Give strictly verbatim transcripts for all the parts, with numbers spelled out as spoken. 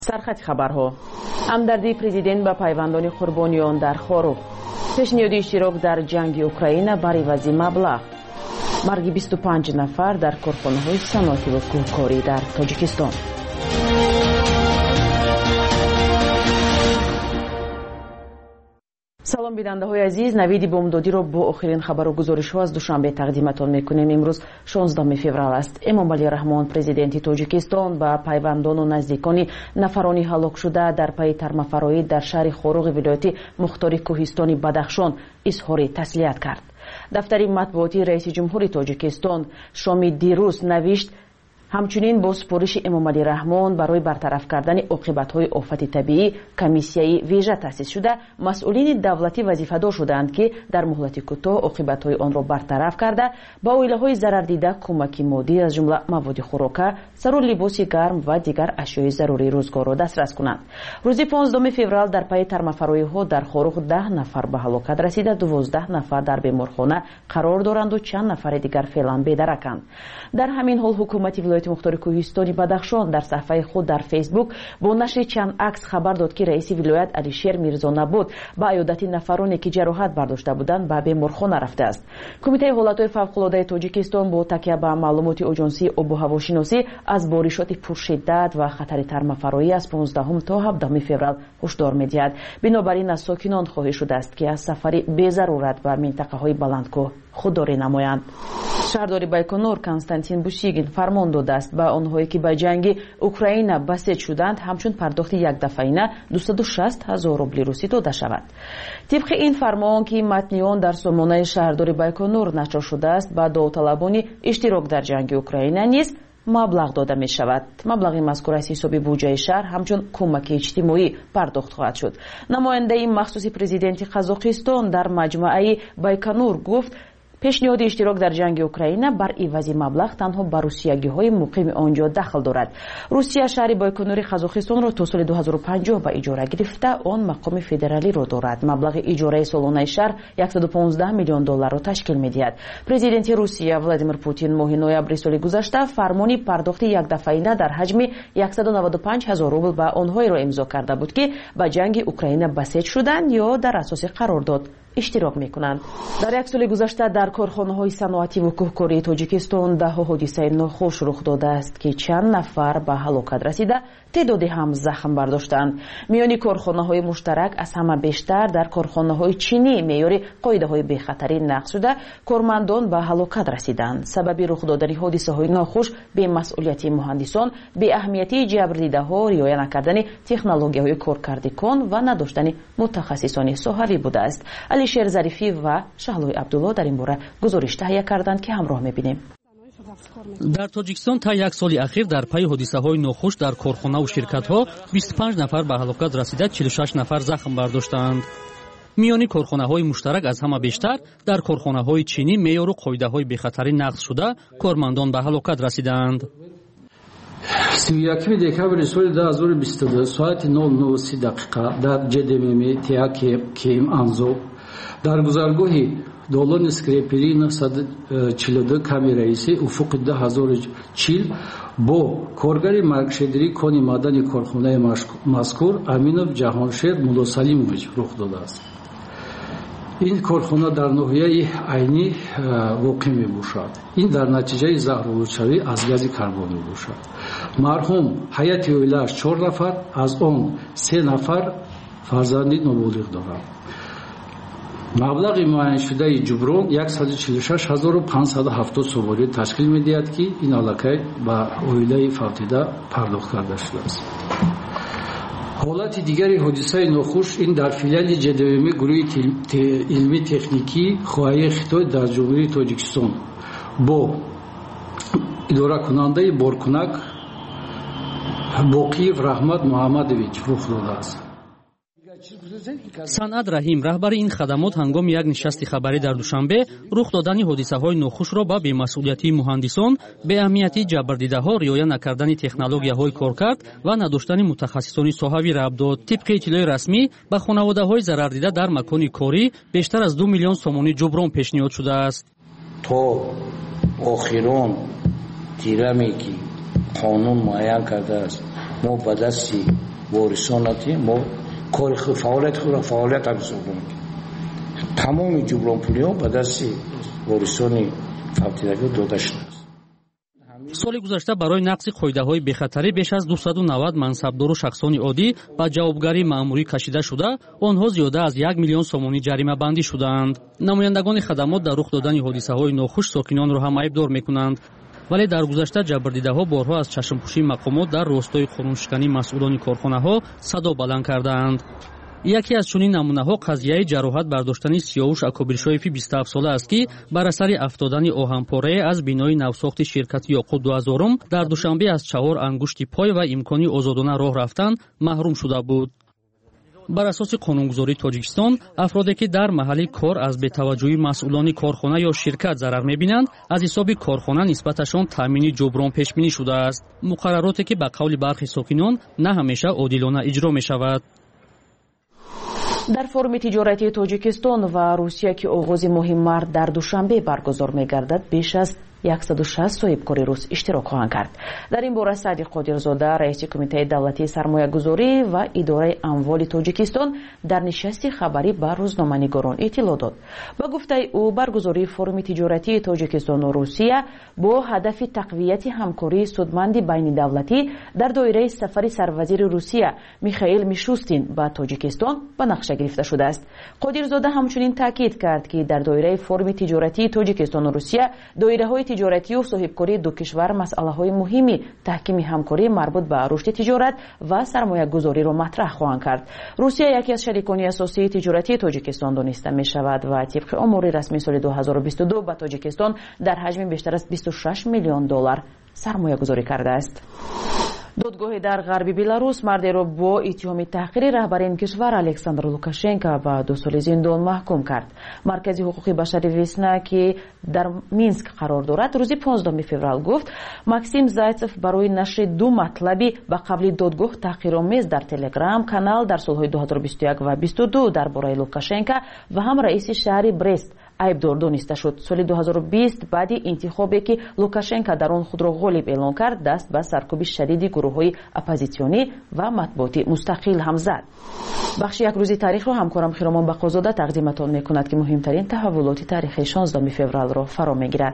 سرخط خبرها. همدردی پرزیدنت با پیوندان قربانیان در خاروخ. پیشنهاد اشتراک در جنگ اوکراین بر عوض مبلغ. مرگ بیست و پنج نفر در کارخانه‌های صنعتی و کوهکاری در تاجیکستان. سلام بیننده های عزیز، نوید بامدادی را با آخرین خبر و گزارش ها از دوشنبه تقدیمتان میکنیم. امروز شانزدهم فوریه است. امامعلی رحمان پرزیدنت تاجیکستان با پیوندان و نزدیکان نفرانی هلاک شده در پای ترمه‌فرایی در شهر خوروغ ولایت مختار کوهستانی بدخشان اظهار تسلیت کرد. دفتر مطبوعاتی رئیس جمهور تاجیکستان شامی دیروز نوشت همچنین با سپارش امامعلی رحمان برای برطرف کردن عاقبت‌های آفت طبیعی کمیسیای ویژه تأسیس شده مسئولین دولتی وظیفه‌دار شدند که در مهلت کوتاه عاقبت‌های آن را برطرف کرده با عائله‌های ضرر دیده کمک مادی از جمله مواد خوراک، سر و لباس گرم و دیگر اشیاء ضروری روزگار را دسترس کنند. روز پانزدهم فوریه در پای ترمه‌فرایی‌ها در خوروغ ده نفر به هلاکت رسیده، دوازده نفر در بیمارخانه قرار دارند و چند نفر دیگر فعلا بی‌درکند. در همین حال حکومت ولایت مختار کوهستانی بدخشان در صفحه خود در فیسبوک با نشر چند عکس خبر داد که رئیس ولایت علیشیر میرزانبود با عیادت نفرانی که جراحت برداشته بودند به بیمارخانه رفته است. کمیته حالت‌های فوق‌العاده تاجیکستان با تکیه بر معلومات آژانسی آب و هواشناسی از بارشات پرشدت و خطر ترمه‌فرایی از پانزدهم تا هفدهم فوریه هشدار می‌دهد. بنابراین از ساکنان خواهش شده است که از سفر بی ضرورت به منطقه‌های بلندکوه خودداری نمایند. شهردار بایکنور کنستانتین بوشیگین فرمان داده است به آنهایی که به جنگ اوکراین بسیج شدند همچون پرداخت یک دفعینه دویست و شصت هزار روبل روسی داده شود. طبق این فرمان که متن آن در سامانه شهردار بایکنور نشر شده است به داوطلبان اشتراک در جنگ اوکراین نیز مبلغ داده می شود. مبلغ مذکور از حساب بودجه شهر همچون کمک اجتماعی پرداخت خواهد شد. نماینده مخصوص پرزیدنت قزاقستان در مجمع بایکنور گفت پیشنهاد اشتراک در جنگ اوکراین بر عوض مبلغ تنها بر روسیه‌گی‌های مقیم آنجا دخل دارد. روسیه شهر بایکنور قزاقستان را تا سال دو هزار و پنجاه به اجاره گرفته، آن مقام فدرالی را دارد. مبلغ اجاره سالانه شهر صد و پانزده میلیون دلار را تشکیل می‌دهد. پرزیدنت روسیه ولادیمیر پوتین ماه نوامبر سال گذشته فرمانی پرداخت یک دفعینه در حجم صد و نود و پنج هزار روبل به آنهایی را امضا کرده بود که به جنگ اوکراین بسیج شدند یا در اساس قرارداد اشتراک میکنند. در یک سال گذشته در کارخانه‌های صنعتی و کوهکاری تاجیکستان ده حادثه ناخوش رخ داده است که چند نفر به هلاکت رسیده، تعدادی هم زخم برداشتند. میان کارخانه‌های مشترک از همه بیشتر در کارخانه‌های چینی معیار قاعده‌های بی‌خطری نقض شده، کارمندان به هلاکت رسیدند. سبب رخ دادن حادثه‌های ناخوش به مسئولیت مهندسان، به اهمیتی جبردیده‌ها، رعایت نکردن تکنولوژی‌های کارکردگان و نداشتن متخصصان صحوی بوده است. علیشیر ظریفی و شهلوی عبدالله در این باره گزارش تهیه کردند که همراه می‌بینیم. در تاجیکستان تا یک سال اخیر در پای حادثه‌های ناخوش در کارخانه و شرکت‌ها بیست و پنج نفر به هلاکت رسیده، چهل و شش نفر زخم برداشتند. میانی کارخانه‌های مشترک از همه بیشتر در کارخانه‌های چینی معیار و قاعده‌های بی‌خطری نقض شده، کارمندان به هلاکت رسیدند. سی و یکم دکامبر سال دو هزار و بیست و دو ساعت نه و نه و سی دقیقه در جدممی تیاکی کیم انزو در گذرگاهی دولان اسکریپری نهصد و چهل و دو کمی رئیسی افق ده هزار و چهل با کارگر مرگشدری کانی مادن کارخانه مذکور امینов جهانشیر مولا سلیموویچ رخ داده است. این کارخانه در ناحیه عینی واقع می باشد. این در نتیجه زهرآلودشوی از گاز کربن می باشد. مرحوم حیات اویله‌اش چهار نفر، از آن سه نفر فرزند نابالغ دارند. مبلغ معین شده جبران صد و چهل و شش هزار و پانصد و هفتاد سواری تشکیل می‌دهد که این علاقه با اویله فوتیده پرداخت کرده شده است. حالت دیگری حادثه ناخوش این در فیلیال جدومی گروه علمی تکنیکی خواهی خطای در جمهوری تاجیکستان با اداره کننده بارکنک باقیف رحمت محمدویچ رخ داده است. صنعت رحیم رهبر این خدمات هنگام یک نشست خبری در دوشنبه رخ دادن حادثه‌های ناخوش را با بی‌مسئولیتی مهندسان، به اهمیتی جبردیده‌ها، رعایت نکردن تکنولوژی‌های کارکرد و نداشتن متخصصان صحوی ربط داد. طبق اطلاع رسمی به خانواده‌های ضرر دیده در مکان کاری بیشتر از دو میلیون سومانی جبران پیشنهاد شده است. تو آخرون تیرمی که قانون معین کرده است ما به دستی وارثاناتی ما کار فعالیت خود را فعالیت انجام میدیم. تمام جبران پولی ها به دست وارثان فوتیدگی داده شده است. соли гузашта барои нақси қоидаҳои бехатарӣ беш аз дусаду навад мансабдору шахсони оддӣ ба ҷавобгарии маъмурӣ кашида шуда, онҳо зиёда аз як миллион сомонӣ ҷаримабандӣ шудаанд. намояндагони хадамот дар рух додани ҳодисаҳои нохуш сокинонро ҳам айбдор мекунанд. вале дар гузашта ҷабрдидаҳо борҳо аз чашмпӯшии мақомот дар ростои қонуншиканӣ масъулони корхонаҳо садо баланд кардаанд. яке аз чунин намунаҳо қазияи ҷароҳат бардоштани сиёвуш акобиршоеви бисту ҳафт сола аст, ки бар асари афтодани оҳанпорае аз бинои навсохти ширкати Ёқут дуҳазорум дар душанбе аз чаҳор ангушти пой ва имкони озодона роҳ рафтан маҳрум шуда буд. бар асоси қонунгузории Тоҷикистон, афроде ки дар маҳалли кор аз бетаваҷҷӯҳии масъулони корхона ё ширкат зарар мебинанд, аз ҳисоби корхона нисбаташон таъмини ҷуброн пешбинӣ шудааст. муқаррароте ки ба қавли бархи сокинон на ҳамеша одилона иҷро мешавад. дар форуми тиҷоратии Тоҷикистон ва Русия ки оғози моҳи март дар душанбе баргузор мегардад, беш аз яксаду шаст соҳибкори рус иштирок хоҳанд кард. дар ин бора Саъди Қодирзода, раиси Кумитаи давлатии сармоягузорӣ ва идораи амволи Тоҷикистон дар нишасти хабарӣ ба рӯзноманигорон иттилоъ дод. ба гуфтаи ӯ, баргузории форуми тиҷоратии Тоҷикистону Русия бо ҳадафи тақвияти ҳамкории судманди байнидавлатӣ дар доираи сафари сарвазири Русия Михаил Мишустин ба Тоҷикистон ба нақша гирифта шудааст. Қодирзода ҳамчунин таъкид кард, ки дар доираи форуми тиҷоратии Тоҷикистону Русия доираҳои тиҷоратию соҳибкории ду кишвар масъалаҳои муҳими таҳкими ҳамкорӣ марбут ба рушди тиҷорат ва сармоягузориро матраҳ хоҳанд кард. Русия яке аз шарикони асосии тиҷоратии Тоҷикистон дониста мешавад ва тибқи омори расмии соли ду ҳазору бисту ду ба Тоҷикистон дар ҳаҷми бештар аз бисту шаш миллион доллар сармоягузорӣ кардааст. додгоҳи дар ғарби Беларус мардеро бо иттиҳоми таҳқири раҳбари ин кишвар Александр Лукашенко ба ду соли зиндон маҳкум кард. Маркази ҳуқуқи башари Весна, ки дар Минск қарор дорад, рӯзи понздаҳуми феврал гуфт, Максим Зайцев барои нашри ду матлаби ба қабли додгоҳ таҳқиромез дар Телеграм канал дар солҳои ду ҳазору бисту як ва бисту ду дар бораи Лукашенко ва ҳам раиси шаҳри Брест айбдор дониста шуд. соли ду ҳазору бист баъди интихобе ки Лукашенко дар он худро ғолиб эълон кард, даст ба саркӯби шадиди гурӯҳҳои оппозитсионӣ ва матбуоти мустақил ҳам зад. бахши якрӯзи таърихро ҳамкорам Хиромон Бақозода тақдиматон мекунад, ки муҳимтарин таҳаввулоти таърихи шонздаҳуми февралро фаро мегирад.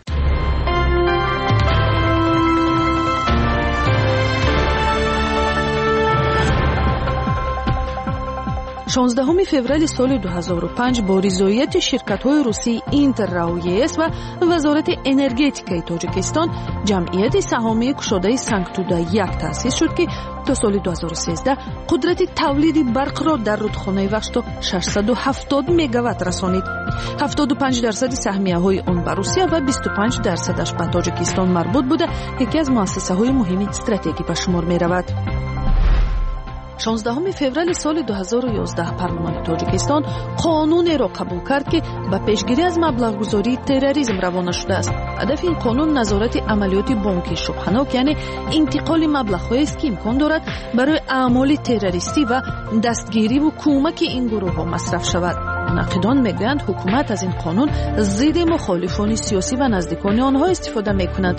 шонздаҳуми феврали соли ду ҳазору панҷ бо ризоияти ширкатҳои русии Интер, РАО, ЕС ва Вазорати энергетикаи Тоҷикистон ҷамъияти саҳомии кушодаи Сангтуда як таъсис шуд, ки то соли ду ҳазору сенздаҳ қудрати тавлиди барқро дар рудхонаи Вахшту шашсаду ҳафтод мегаватт расонид. ҳафтоду панҷ дарсади саҳмияҳои он ба Русия ва бисту панҷ дарсадаш ба Тоҷикистон марбут буда, яке аз муассисаҳои муҳими стратегӣ ба шумор меравад. шонздаҳуми феврали соли ду ҳазору ёздаҳ парлумони Тоҷикистон қонунеро қабул кард, ки ба пешгирӣ аз маблағгузории терроризм равона шудааст. ҳадафи ин қонун назорати амалиёти бонкии шубҳанок, яъне интиқоли маблағҳоест, ки имкон дорад барои аъмоли террористӣ ва дастгириву кӯмаки ин гурӯҳҳо масраф шавад. мунаққидон мегӯянд, ҳукумат аз ин қонун зидди мухолифони сиёсӣ ва наздикони онҳо истифода мекунад.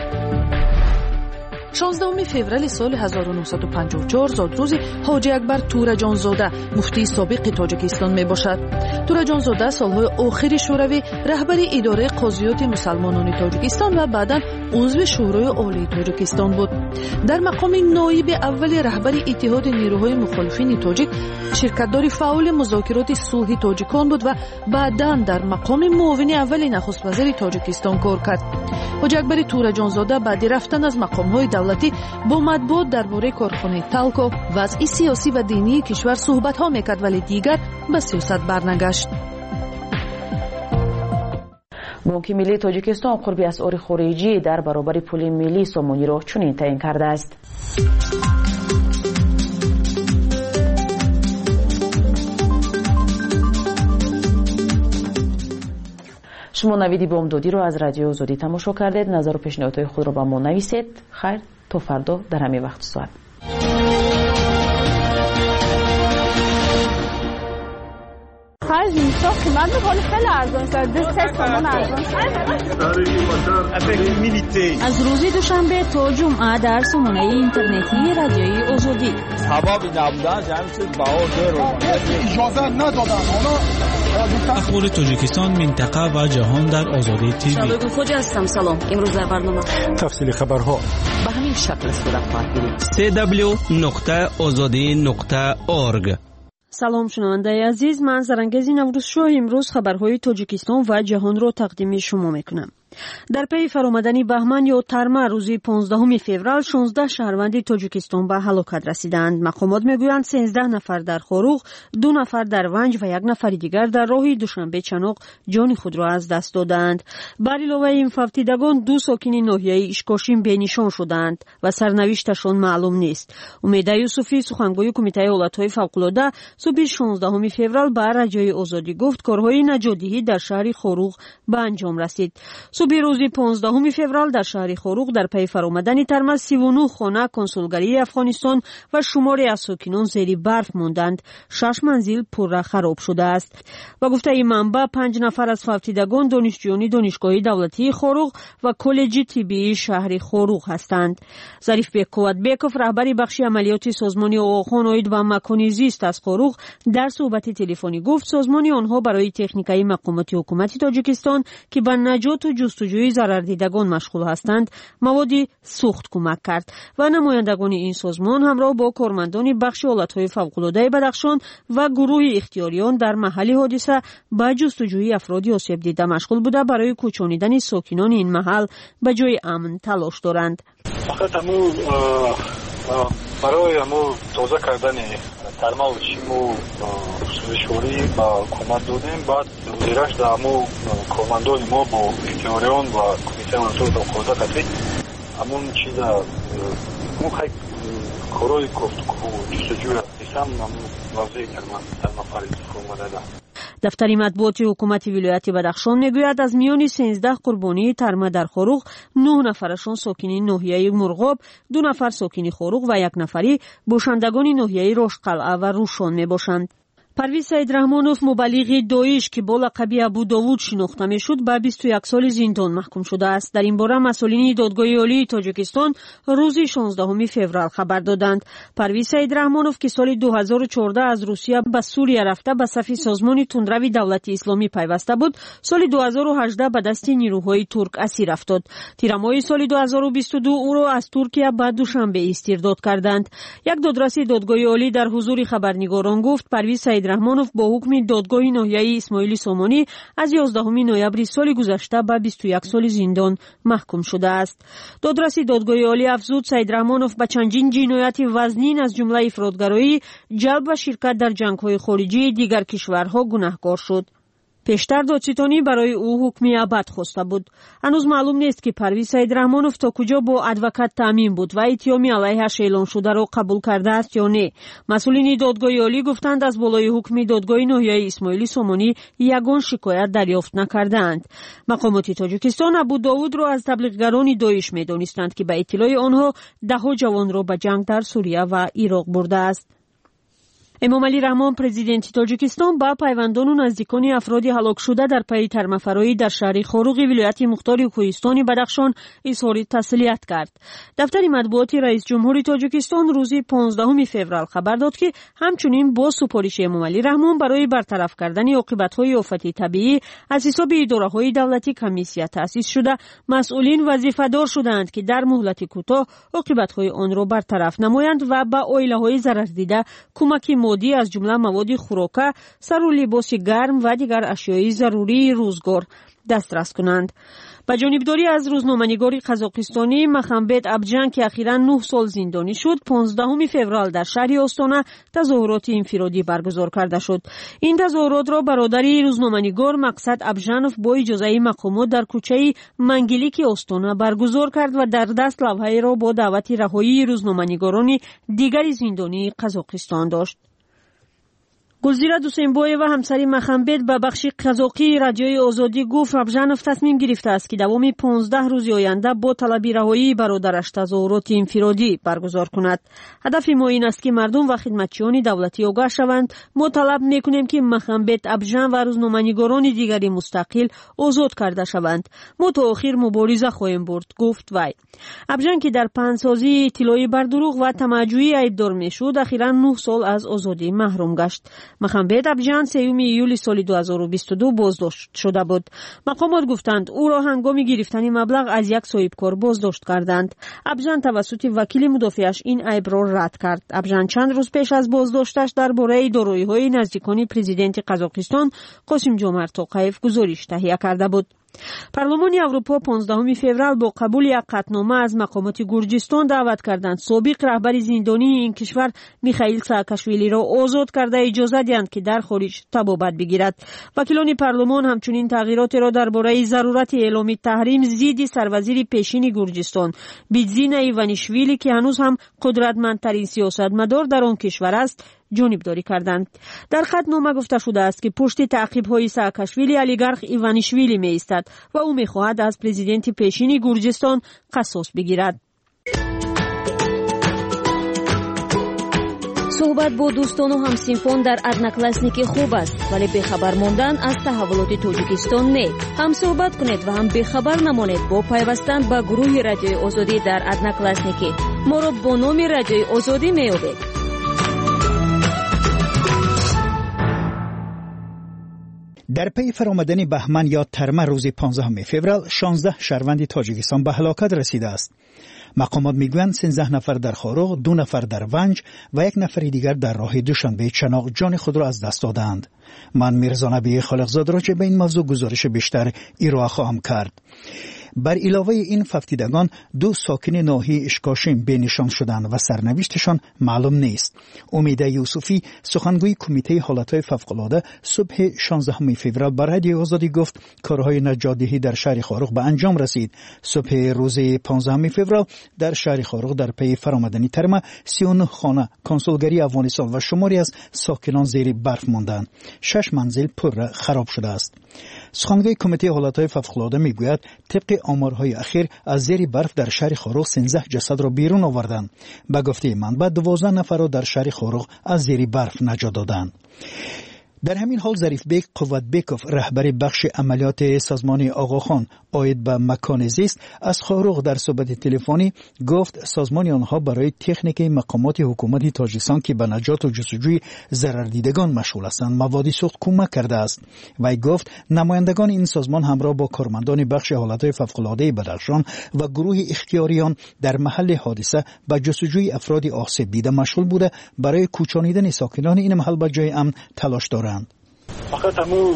шонздаҳуми феврали соли ҳазору нуҳсаду панҷоҳу чор зодрӯзи ҳоҷи Акбар Тураҷонзода, муфтии собиқи Тоҷикистон мебошад. Тураҷонзода солҳои охири шӯравӣ раҳбари идораи қозиёти мусалмонони Тоҷикистон ва баъдан узви шӯрои олии Тоҷикистон буд. дар мақоми ноиби аввали раҳбари иттиҳоди нирӯҳои мухолифини тоҷик ширкатдори фаъоли музокироти сулҳи тоҷикон буд ва баъдан дар мақоми муовини аввали нахуствазири Тоҷикистон кор кард. ҳоҷи Акбари Тураҷонзода баъди рафтан аз мақомҳои давлатӣ бо матбуот дар бораи корхонаи Талко, вазъи сиёсӣ ва динии кишвар суҳбатҳо мекард, вале дигар ба сиёсат барнагашт. бонки миллии Тоҷикистон қурби асъори хориҷӣ дар баробари пули миллии сомониро чунин таъин кардааст. шумо навиди бомдодиро аз радио Озодӣ тамошо кардед. назару пешниҳодҳои худро ба мо нависед. хайр, то фардо дар ҳамин вақту соат. خرج میشه قیمت خیلی خیلی ارزان شده. سه تومن ارزان شده. از روز دوشنبه تا جمعه در سامانه اینترنتی رادیوی آزادی ثواب نبودن همین چیز بها دور اجازه ندادن. حالا اخبار تاجیکستان، منطقه و جهان در آزادی تیوی. شبکه خوج هستم. سلام. امروز در برنامه تفصیل خبرها به همین شکل صورت خواهد گرفت. سی دبلیو نقطه آزادی نقطه اورگ. سلام شنونده عزیز، من زرنگزی نوروز شاه امروز خبرهای تاجیکستان و جهان را تقدیم شما میکنم. در پی فرآمدن بهمن یا ترما روزی پانزدهم فوریه شانزده شهروند تاجیکستان به هلاکت رسیدند. مقامات میگویند سیزده نفر در خاروغ، دو نفر در ونج و یک نفر دیگر در راه دوشنبه چناق جان خود را از دست دادند. بر علاوه این فوتیدگان دو ساکن ناحیه اشکاشین بینشان شدند و سرنوشتشان معلوم نیست. امید یوسفی سخنگوی کمیته حالتهای فوق‌العاده صبح شانزدهم فوریه به رجای آزادی گفت کارهای نجات‌دهی در شهر خاروغ به انجام رسید. صبح روز پانزدهم فوریه در شهر خاروغ در پی فرآمدن ترما سی و نه خانه کنسولگری افغانستان و شماری از ساکنان زیر برف ماندند. شش منزل پرره خراب شده است. و گفته این منبع پنج نفر از فوتیدگان دانشجویان دانشگاه دولتی خاروغ و کالج طبی شهر خاروغ هستند. ظریف بیکوت بیکوف رهبر بخش عملیات سازمان آقاخان عاید به مکان زیست از خاروغ در صحبت تلفنی گفت سازمان آنها برای تکنیکای مقامات حکومت تاجیکستان که به نجات و جستجوی ضرردیدگان مشغول هستند موادی سوخت کمک کرد و نمایندگان این سازمان همراه با کارمندان بخش حالتهای فوق‌العاده بدخشان و گروه اختیاریان در محل حادثه به جستجوی افرادی آسیب دیده مشغول بوده برای کوچانیدن ساکنان این محل به جای امن تلاش دارند. فقط همو برای همو تازه کردن ترما و چیمو سوشوری با کمک دادیم. بعد وزیرش در همو کارمندان ما با اختیاریان و کمیته حالتهای فوق‌العاده قطعی همون چیز همون خیلی کارهای گفتگو و جستجوی هم همون واضح ترما فرید فرموده ده. دفتر مطبوعات حکومت ولایت بدخشان میگوید از میان سیزده قربانی ترما در خاروغ نه نفرشان ساکن ناحیه مرغاب، دو نفر ساکن خاروغ و یک نفری باشندگان ناحیه رشتقلعه و روشان میباشند. پرویز سیدرحمانوف مبلغ داعش که با لقب ابو داوود شناخته میشد به بیست و یک سال زندان محکوم شده است. در این باره مسئولین دادگاه عالی تاجیکستان روز شانزدهم فوریه خبر دادند. پرویز سیدرحمانوف که سال دو هزار و چهارده از روسیه به سوریه رفته به صف سازمان تندروی دولت اسلامی پیوسته بود، سال دو هزار و هجده به دست نیروهای ترک اسیر افتاد. تیر ماه سال دو هزار و بیست و دو او را از ترکیه به دوشنبه استرداد کردند. یک دادرس دادگاه عالی در حضور خبرنگاران گفت پرویز رحمانوف با حکم دادگاه ناحیه اسماعیل سامانی از یازدهم نوامبر سال گذشته به بیست و یک سال زندان محکوم شده است. دادرس دادگاه عالی افزود سیدرحمانوف به چندین جنایت وزنین از جمله افراطگرایی، جلب و شرکت در جنگ‌های خارجی دیگر کشورها گناهکار شد. پیشتر دادستانی برای او حکم ابد خواسته بود. هنوز معلوم نیست که پرویز سیدرحمانوف تا کجا با ادوکات تامین بود و اتهام علیه‌اش اعلام شده را قبول کرده است یا نه. مسئولین دادگاه عالی گفتند از بالای حکم دادگاه ناحیه اسماعیل سامانی یگان شکایت دریافت نکردند. مقامات تاجیکستان ابو داوود را از تبلیغگران داعش می‌دانستند که به اطلاع آنها ده‌ها جوان را به جنگ در سوریه و عراق برده است. امامعلی رحمان پرزیدنت تاجیکستان با پیوندان و نزدیکان افرادی هلاک شده در پی ترمافرایی در شهر خاروغ ولایت مختار کوهستان بدخشان اظهار تسلیت کرد. دفتر مطبوعات رئیس جمهور تاجیکستان روز پانزدهم فوریه خبر داد که همچنین با سپارش امامعلی رحمان برای برطرف کردن عاقبت‌های آفت طبیعی از حساب اداره‌های دولتی کمیسیه تأسیس شده مسئولین وظیفه‌دار شدند که در مهلت کوتاه عاقبت‌های آن را برطرف نمایند و به عائله‌های ضرر دیده کمک مادی از جمله مواد خوراکه، سر و لباس گرم و دیگر اشیای ضروری روزگار دسترس کنند. با جانبداری از روزنامه‌نگار قزاقستانی مخمبت ابجان که اخیراً نه سال زندانی شد، پانزدهم فوریه در شهر آستانه تظاهرات انفرادی برگزار کرده شد. این تظاهرات را برادری روزنامه‌نگار مقصد ابجانوف با اجازه مقامات در کوچه منگلیک آستانه برگزار کرد و در دست لوحه‌ای را با دعوت رهایی روزنامه‌نگاران دیگر زندانی قزاقستان داشت. گلزیره دوسنبوی و همسری مخنبت به بخش قزاقی رادیوی آزادی گفت ربژانوف تصمیم گرفته است که دوام پانزده روز آینده با طلب رهایی برادرش تظاهرات انفرادی برگزار کند. هدف ما این است که مردم و خدمتچیان دولتی آگاه شوند. ما طلب میکنیم که مخنبت، ابژن و روزنامه‌نگاران دیگری مستقل آزاد کرده شوند. ما تا آخر مبارزه خواهیم برد، گفت وی. ابژن که در پهنسازی اطلاعی بر دروغ و تمجوی ایبدار میشد، اخیراً نه سال از آزادی محروم گشت. مخنبت ابژن سوم ایولی سال دو هزار و بیست و دو بازداشت شده بود. مقامات گفتند او را هنگام گرفتن مبلغ از یک صاحبکار بازداشت کردند. ابژن توسط وکیل مدافعش این عیب را رد کرد. ابژن چند روز پیش از بازداشتش درباره دارایی‌های نزدیکان پرزیدنت قزاقستان قاسم جمعت توقیف گزارش تهیه کرده بود. پارلمان اروپا پانزدهم فوریه با قبول یک قطعنامه از مقامات گرجستان دعوت کردند سابق رهبر زندانی این کشور میخائیل ساکاشویلی را آزاد کرده اجازه دهند که در خارج طبابت بگیرد. وکیلان پارلمان همچنین تغییرات را درباره ضرورت اعلام تحریم ضد سروزیر پیشین گرجستان بیتزین ایوانیشویلی که هنوز هم قدرتمندترین سیاستمدار در آن کشور است جانبداری کردند. در قطعنامه گفته شده است که پشت تعقیب‌های ساکاشویلی اولیگارخ ایوانیشویلی می ایستد و او می‌خواهد از پرزیدنت پیشین گرجستان قصاص بگیرد. صحبت با دوستان و همسنفان در ادناکلاسنیکی خوب است، ولی بخبر ماندن از تحولات تاجیکستان نه. هم صحبت کنید و هم بخبر نمانید با پیوستن به گروه رادیوی آزادی در ادناکلاسنیکی. ما را با نام رادیوی آزادی می‌یابید. در پی فرآمدن بهمن یا ترمه روز پانزدهم فوریه شانزده شهروند تاجیکستان به هلاکت رسیده است. مقامات میگویند سیزده نفر در خاروغ، دو نفر در ونج و یک نفر دیگر در راه دوشنبه چناق جان خود را از دست دادند. من میرزا نبی خالقزاد راجع به این موضوع گزارش بیشتر ارائه خواهم کرد. بر علاوه این ففتیدگان دو ساکن ناحیه اشکاشم بینشان شدند و سرنوشتشان معلوم نیست. امیده یوسفی سخنگوی کمیته حالتهای فوق‌العاده صبح شانزدهم فوریه بر رادیو آزادی گفت کارهای نجات‌دهی در شهر خاروغ به انجام رسید. صبح روز پانزدهم فوریه در شهر خاروغ در پی فرآمدن ترمه سی و نه خانه، کنسولگری افغانستان و شماری از ساکنان زیر برف ماندند. شش منزل پر خراب شده است. سخنگوی کمیته حالتهای فوق‌العاده میگوید طبق آمارهای اخیر از زیر برف در شهر خاروغ سیزده جسد را بیرون آوردند. به گفته منبع دوازده نفر را در شهر خاروغ از زیر برف نجات دادند. در همین حال ظریف بیگ قوت بیکوف رهبر بخش عملیات سازمان آقاخان عاید به مکان زیست از خاروغ در صحبت تلفنی گفت سازمان آنها برای تکنیک مقامات حکومت تاجیکستان که به نجات و جستجوی ضرردیدگان مشغول هستند مواد سوخت کمک کرده است. وی گفت نمایندگان این سازمان همراه با کارمندان بخش حالتهای فوق‌العاده بدخشان و گروه اختیاریان در محل حادثه به جستجوی افراد آسیب دیده مشغول بوده برای کوچانیدن ساکنان این محل به جای امن تلاش دارند. فقط همو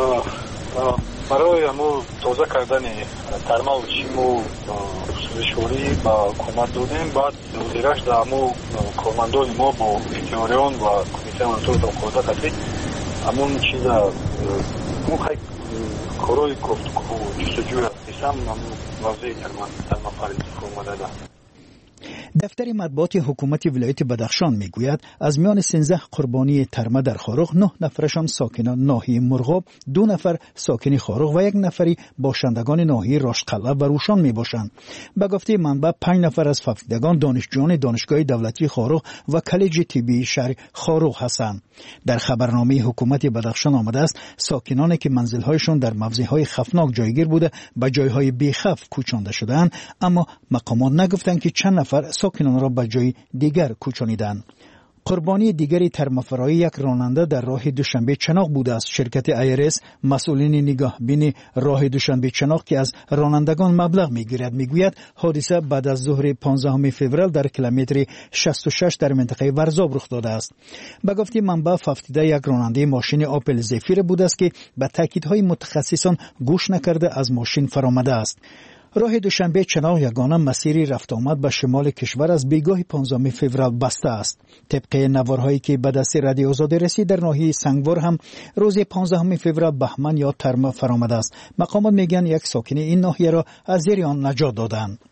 برای همو تازه کردن ترما و چیمو سوزشوری با کمک دادیم. بعد وزیرش در همو کارمندان ما با اختیاریان و کمیته منطور تا قوضه کسی همون چیز همون خیلی کارای گفتگو و جستجوی هستیم همون واضح ترما فریدی که اومده ده. دفتر مطبوعات حکومت ولایت بدخشان میگوید از میان سیزده قربانی ترمه در خاروغ نه نفرشان ساکنان ناحیه مرغاب، دو نفر ساکن خاروغ و یک نفری باشندگان ناحیه راشقلعه و روشان میباشند. به گفته منبع پنج نفر از ففتیدگان دانشجویان دانشگاه دولتی خاروغ و کالج طبی شهر خاروغ هستند. در خبرنامه حکومت بدخشان آمده است ساکنانی که منزل‌هایشان در موضع‌های خفناک جایگیر بوده به جای‌های بی‌خوف کوچانده شدند، اما مقامات نگفتند که چند نفر ساکنان را به جای دیگر کوچانیدند. قربانی دیگری ترمه‌فرایی یک راننده در راه دوشنبه چناق بوده است. شرکت ایرس مسئولین نگاهبین راه دوشنبه چناق که از رانندگان مبلغ میگیرد میگوید حادثه بعد از ظهر پانزدهم فوریه در کیلومتر شصت و شش در منطقه ورزاب رخ داده است. به گفته منبع ففتیده یک راننده ماشین آپل زفیر بوده است که به تاکیدهای متخصصان گوش نکرده از ماشین فرآمده است. راه دوشنبه چناق یگانه مسیری رفت آمد به شمال کشور از بیگاه پانزدهم فوریه بسته است. طبق نوارهایی که به دست رادیو آزادی رسید در ناحیه سنگوار هم روز پانزدهم فوریه بهمن یا ترمه فرآمده است. مقامات میگن یک ساکن این ناحیه را از زیر آن نجات دادند.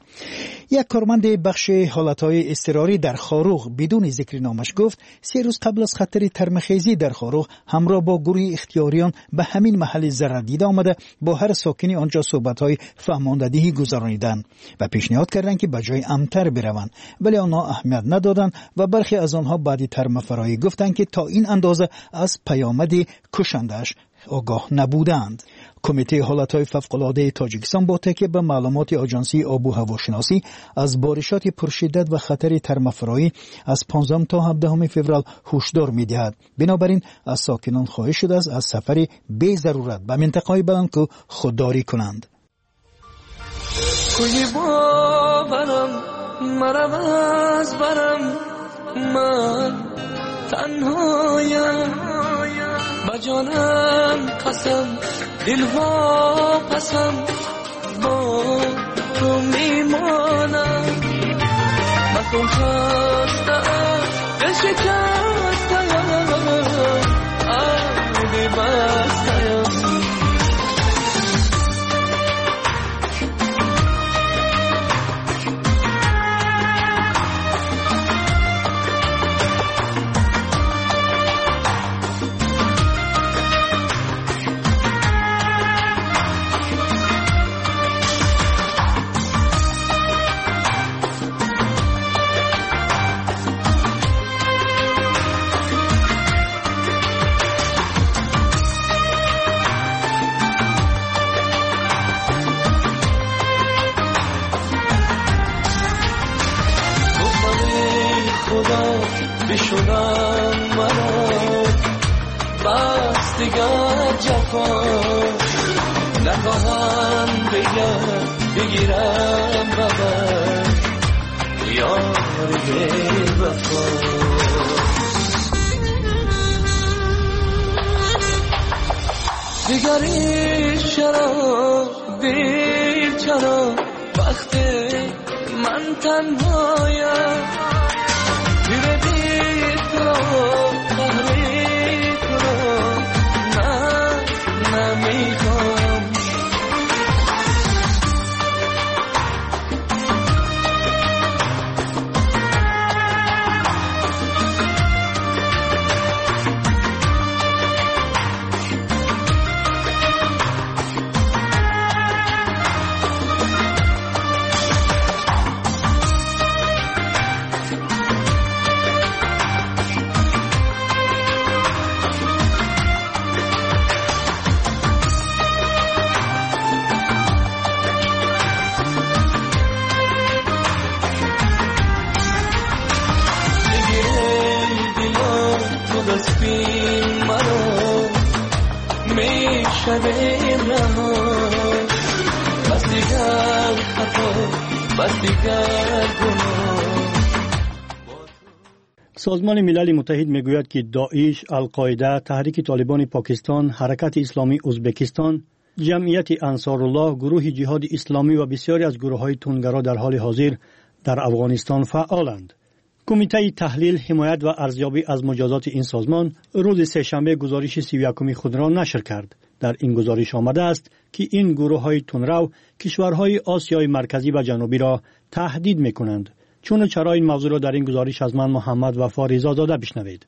یک کارمند بخش حالتهای اضطراری در خاروغ بدون ذکر نامش گفت سه روز قبل از خطر ترمخیزی در خاروغ همراه با گروه اختیاریان به همین محل ضرر دیده آمده با هر ساکنی آنجا صحبت‌های فهماندهی گذرانیدند و پیشنهاد کردند که به جای امتر بروند، ولی آنها اهمیت ندادند و برخی از آنها بعد ترمفرایی گفتند که تا این اندازه از پیامد کشندش آگاه نبودند. کمیته حالتهای فوق‌العاده تاجیکستان با تکیه به معلومات آژانسی آب و هواشناسی از بارشات پرشدت و خطر ترمفرایی از پانزدهم تا هفدهم فوریه هشدار می‌دهد. بنابراین از ساکنان خواهش شده است از سفر بی ضرورت به منطقه‌های بلندکوه خودداری کنند. کوی باورم مرم از برم من تنهایم با جانم قسم دلها پسم با تو میمانم مکن خستم دل شکستم آبی بستم بشونم منو بس دیگر جفا نخواهم بگم بگیرم ببر یار وفا دیگری چرا دیر چرا وقتی من تنهایم سازمان ملل متحد میگوید که داعش، القاعده، تحریک طالبان پاکستان، حرکت اسلامی ازبکستان، جمعیت انصارالله، گروه جهاد اسلامی و بسیاری از گروه‌های تندگرا در حال حاضر در افغانستان فعالند. کمیته تحلیل، حمایت و ارزیابی از مجازات این سازمان روز سه‌شنبه گزارش سی و یکم خود را نشر کرد. در این گزارش آمده است که این گروه‌های تندرو کشورهای آسیای مرکزی و جنوبی را تهدید می‌کنند. چون چرا این موضوع را در این گزارش از من محمد وفا رضازاده بشنوید.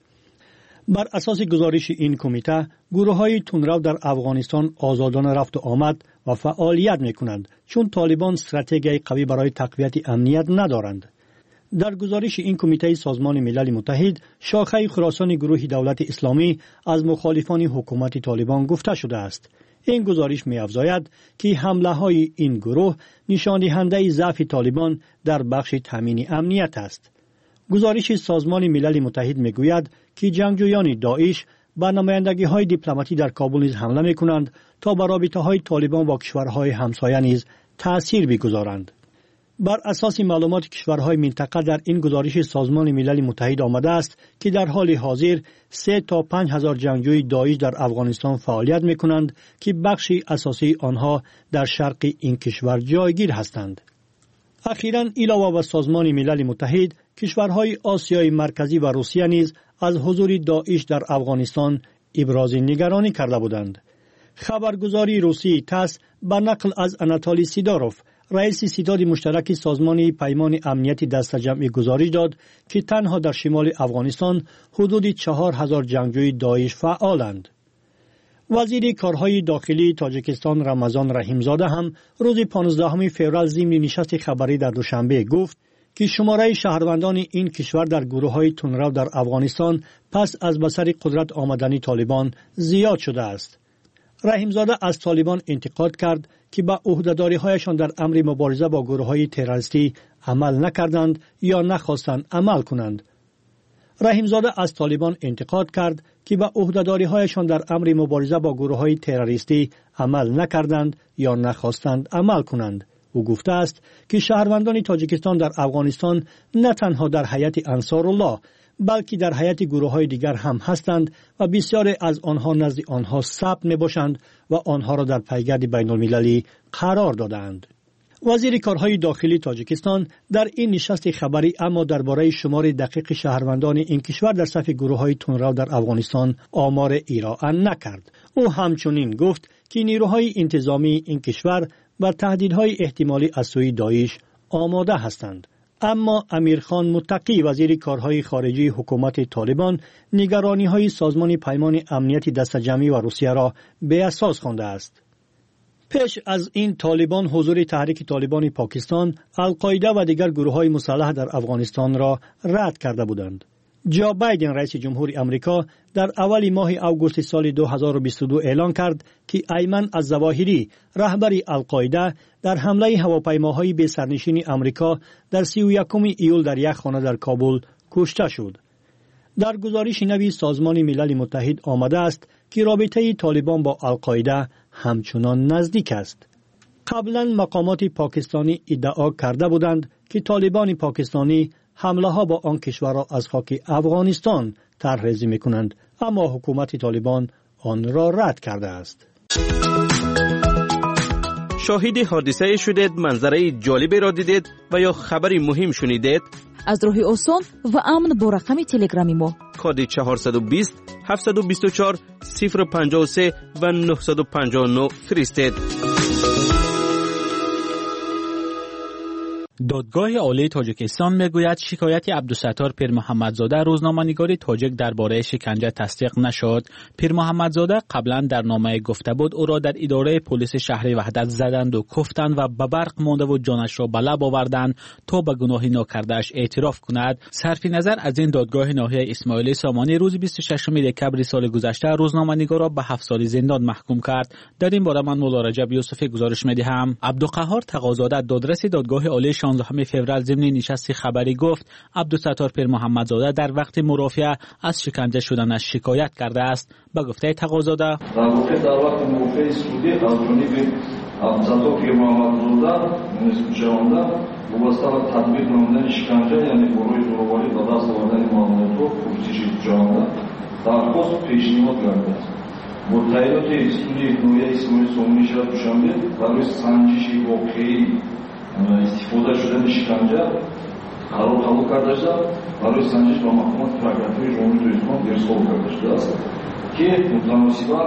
بر اساس گزارش این کمیته، گروه‌های تندرو در افغانستان آزادانه رفت و آمد و فعالیت می‌کنند چون طالبان استراتژی قوی برای تقویت امنیت ندارند. در گزارش این کمیته سازمان ملل متحد، شاخه خراسان گروه دولت اسلامی از مخالفان حکومت طالبان گفته شده است. این گزارش می‌افزاید که حمله‌های این گروه نشان دهنده ضعف طالبان در بخش تامین امنیت است. گزارش سازمان ملل متحد می‌گوید که جنگجویان داعش با نمایندگی‌های دیپلماتی در کابل نیز حمله می‌کنند تا بر رابطه‌های طالبان با کشورهای همسایه نیز تأثیر بگذارند. بر اساس معلومات کشورهای منطقه در این گزارش سازمان ملل متحد آمده است که در حال حاضر سه تا پنج هزار جنگجوی داعش در افغانستان فعالیت می‌کنند که بخشی اساسی آنها در شرق این کشور جایگیر هستند. اخیراً علاوه بر سازمان ملل متحد، کشورهای آسیای مرکزی و روسیه نیز از حضور داعش در افغانستان ابراز نگرانی کرده بودند. خبرگزاری روسی تاس با نقل از اناتولی سیداروف رئیس ستاد مشترک سازمان پیمان امنیتی دسته‌جمعی گزارش داد که تنها در شمال افغانستان حدود چهار هزار جنگجوی داعش فعالند. وزیر کارهای داخلی تاجیکستان رمضان رحیمزاده هم روز پانزدهم فوریه ضمن نشست خبری در دوشنبه گفت که شماره شهروندان این کشور در گروه‌های تندرو در افغانستان پس از به سر قدرت آمدن طالبان زیاد شده است. رحیمزاده از طالبان انتقاد کرد که به عهده‌داری‌هایشان در امر مبارزه با گروه‌های تروریستی عمل نکردند یا نخواستند عمل کنند. رحیمزاده از طالبان انتقاد کرد که به عهده‌داری‌هایشان در امر مبارزه با گروه‌های تروریستی عمل نکردند یا نخواستند عمل کنند. او گفته است که شهروندان تاجیکستان در افغانستان نه تنها در هیئت انصارالله بلکه در هیئت گروه‌های دیگر هم هستند و بسیاری از آنها نزد آنها ثبت می‌باشند و آنها را در پیگرد بین‌المللی قرار دادند. وزیر کارهای داخلی تاجیکستان در این نشست خبری اما درباره شمار دقیق شهروندان این کشور در صف گروه‌های تندرو در افغانستان آمار ارائه نکرد. او همچنین گفت که نیروهای انتظامی این کشور بر تهدیدهای احتمالی از سوی داعش آماده هستند. اما امیرخان متقی وزیر کارهای خارجی حکومت طالبان نگرانی‌های سازمان پیمان امنیتی دسته‌جمعی و روسیه را به اساس خوانده است. پیش از این طالبان حضور تحریک طالبان پاکستان، القاعده و دیگر گروه‌های مسلح در افغانستان را رد کرده بودند. جو بایدن رئیس جمهور امریکا در اول ماه آگوست سال دو هزار و بیست و دو اعلان کرد که ایمن الظواهری رهبر القاعده در حمله هواپیماهای به سرنشین امریکا در سی و یکم ایول در یک خانه در کابل کشته شد. در گزارش نوی سازمان ملل متحد آمده است که رابطه طالبان با القاعده همچنان نزدیک است. قبلا مقامات پاکستانی ادعا کرده بودند که طالبان پاکستانی حمله ها با آن کشور را از خاک افغانستان طرح‌ریزی می‌کنند، اما حکومت طالبان آن را رد کرده است. شاهد حادثه شدید، منظره جالبی را دیدید و یا خبری مهم شنیدید؟ از راه آسان و امن با رقم تلگرامی ما کد چهارصد و بیست هفتصد و بیست و چهار صفر پنجاه و سه و نهصد و پنجاه و نه فرستید. دادگاه عالی تاجیکستان میگوید شکایت عبدالستار پیر محمدزاده روزنامه‌نگار تاجیک درباره شکنجه تصدیق نشد. پیر محمدزاده قبلا در نامه گفته بود او را در اداره پلیس شهر وحدت زدند و کفتند و به برق مانده و جانش را به لب آوردند تا به گناه ناکرده‌اش اعتراف کند. صرف نظر از این دادگاه ناحیه اسماعیل سامانی روز بیست و ششم دکمبر سال گذشته روزنامه‌نگار را به هفت سال زندان محکوم کرد. در این باره من مولا رجب یوسفی گزارش می‌دهم. عبدالقهار تقاضاده دادرس دادگاه عالی شانزدهم فوریه ضمن نشست خبری گفت عبدالستار پیر محمدزاده در وقت مرافعه از شکنجه شدنش شکایت کرده است. به گفته تقاضاده در واقع در وقت مرافعه سعودی از جانب عبدالستار پیر محمدزاده مسئولان وابسته به تطبیق نمودن شکنجه یعنی برای زورآوری به دست آوردن معاملات و پرسش جامعه درخواست پیشنهاد کرده است. با تایید سوی نوعی اسماعیل سامانی شهر دوشنبه برای سنجش واقعی استفاده شدن شکنجه قرار قبول کرده شده برای سنجش با محکمه پروکراتوری جمهوری تاجیکستان ارسال کرده شده است که متناسباً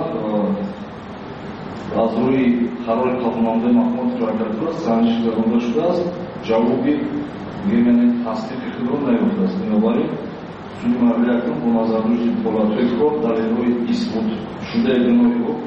از روی قرار قبول نامه محکمه پروکراتوری سنجش گذرانده شده است. جوابی یعنی تصدیق خود را نیافته است. بنابراین سوی مرحله اکنون با نظر روی دولت‌های کار در روی اثبات شده گناهی او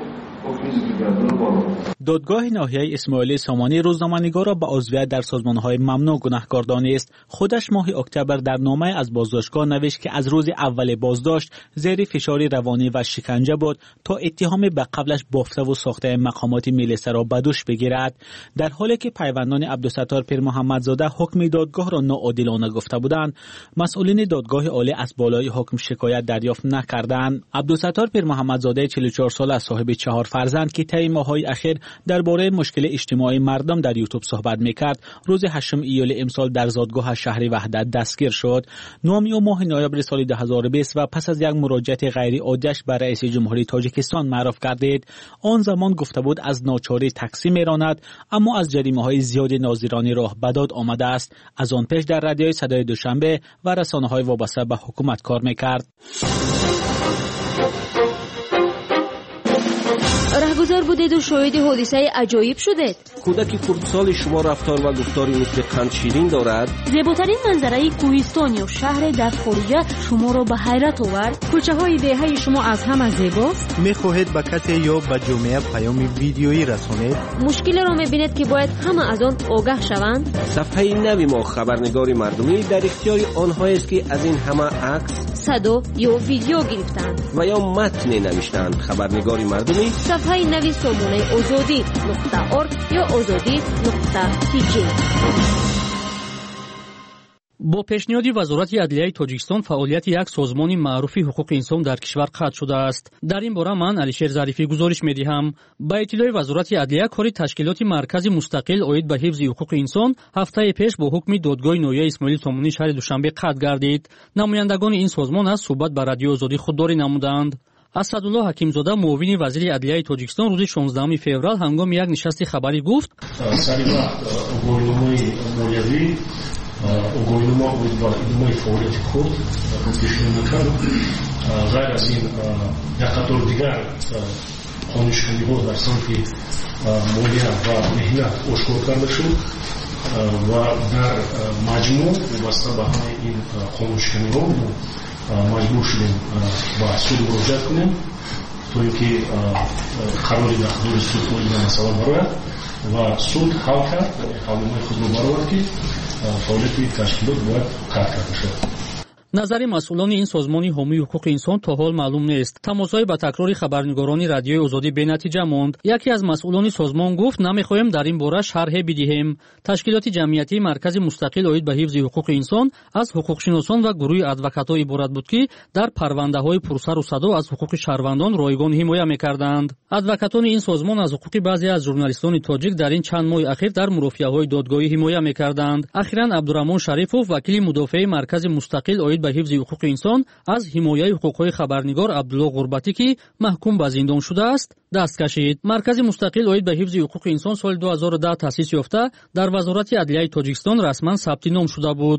دادگاه ناحیه اسماعیل سامانی روزنامه‌نگار را به عضویت در سازمان‌های ممنوع گناهکار دانست. خودش ماه اکتبر در نامه از بازداشتگاه نوشت که از روز اول بازداشت زیر فشار روانی و شکنجه بود تا اتهام به قبلش بافته و ساخته مقامات ملیسه را به دوش بگیرد. در حالی که پیوندان عبدالستار پیر محمدزاده حکم دادگاه را ناعادلانه گفته بودند، مسئولین دادگاه عالی از بالای حکم شکایت دریافت نکردند. عبدالستار پیر محمدزاده چهل و چهار ساله صاحب چهار فرزند که طی ماه‌های اخیر درباره مشکل اجتماعی مردم در یوتیوب صحبت می‌کرد، روز هشتم ایول امسال در زادگاه شهر وحدت دستگیر شد. نوامبر ماه نوامبر سال دو هزار و بیست و پس از یک مراجعت غیر عادیش به رئیس جمهوری تاجیکستان معرف گردید. آن زمان گفته بود از ناچاری تاکسی می‌راند، اما از جریمه‌های زیاد ناظرانه راه به داد آمده است. از آن پیش در رادیوی صدای دوشنبه و رسانه‌های وابسته به حکومت کار می‌کرد. رهگذار بودید و شاهد حادثه عجایب شدید. کودک خردسال شما رفتار و گفتاری مثل قند شیرین دارد. زیباترین منظره کوهستان یا شهر در خارج شما را به حیرت آورد. کوچه های دهه شما از همه زیباست. میخواهید به کسی یا به جامعه پیام ویدیویی رسانید؟ مشکل را میبینید که باید همه از آن آگاه شوند. صفحه نوی ما خبرنگاری مردمی در اختیار آنها است که از این همه عکس، صدا یا ویدیو گرفتند و یا متن نوشتند. خبرنگاری مردمی صفحه نوی سامانه آزادی نقطه ارگ یا آزادی نقطه تی جی. با پیشنهاد وزارت عدلیه تاجیکستان فعالیت یک سازمان معروف حقوق انسان در کشور قطع شده است. در این باره من علیشیر ظریفی گزارش می‌دهم. با اطلاع وزارت عدلیه کاری تشکیلات مرکز مستقل عاید به حفظ حقوق انسان هفته پیش با حکم دادگاه نویه اسماعیل سامانی شهر دوشنبه قطع گردید. نمایندگان این سازمان از صحبت به رادیو آزادی خودداری نمودند. اسدالله حکیمزاده معاون وزیر عدلیه تاجیکستان روز شانزدهم فوریه هنگام یک نشست خبری گفت: اوگوینما بود با ادامه فعالیت خود پیشنهاد می‌کرد. غیر از این یک قطار دیگر خانشکنی‌ها در سمت مالیه و مهنت آشکار کرده شد و در مجموع وابسته به همه این خانشکنی‌ها مجبور شدیم با سود مراجعه کنیم تا اینکه قراری در حضور سود این مسئله برآید و سود حل کرد حلنامه خود رو برآورد که فعالیت تشکیلات باید قطع کرده شد. نظر مسئولان این سازمان حامی حقوق انسان تا حال معلوم نیست. تماس‌های با تکرار خبرنگاران رادیوی آزادی بی‌نتیجه ماند. یکی از مسئولان سازمان گفت نمی‌خواهیم در این باره شرح بدهیم. تشکیلات جمعیتی مرکز مستقل عاید به حفظ حقوق انسان از حقوقشناسان و گروه ادوکات‌ها عبارت بود که در پرونده‌های پرسر و صدا از حقوق شهروندان رایگان حمایت می‌کردند. ادوکاتان این سازمان از حقوق بعضی از ژورنالیستان تاجیک در این چند ماه اخیر در مرافعه‌های دادگاهی حمایت می‌کردند. اخیراً عبدالرحمن شریفوف وکیل مدافع مرکز مستقل عاید به حفظ حقوق انسان از حمایت حقوق‌های خبرنگار عبدالله غربتی که محکوم به زندان شده است دست کشید. مرکز مستقل عاید به حفظ حقوق انسان سال دو هزار و ده تأسیس یافته در وزارت عدلیه تاجیکستان رسما ثبت نام شده بود.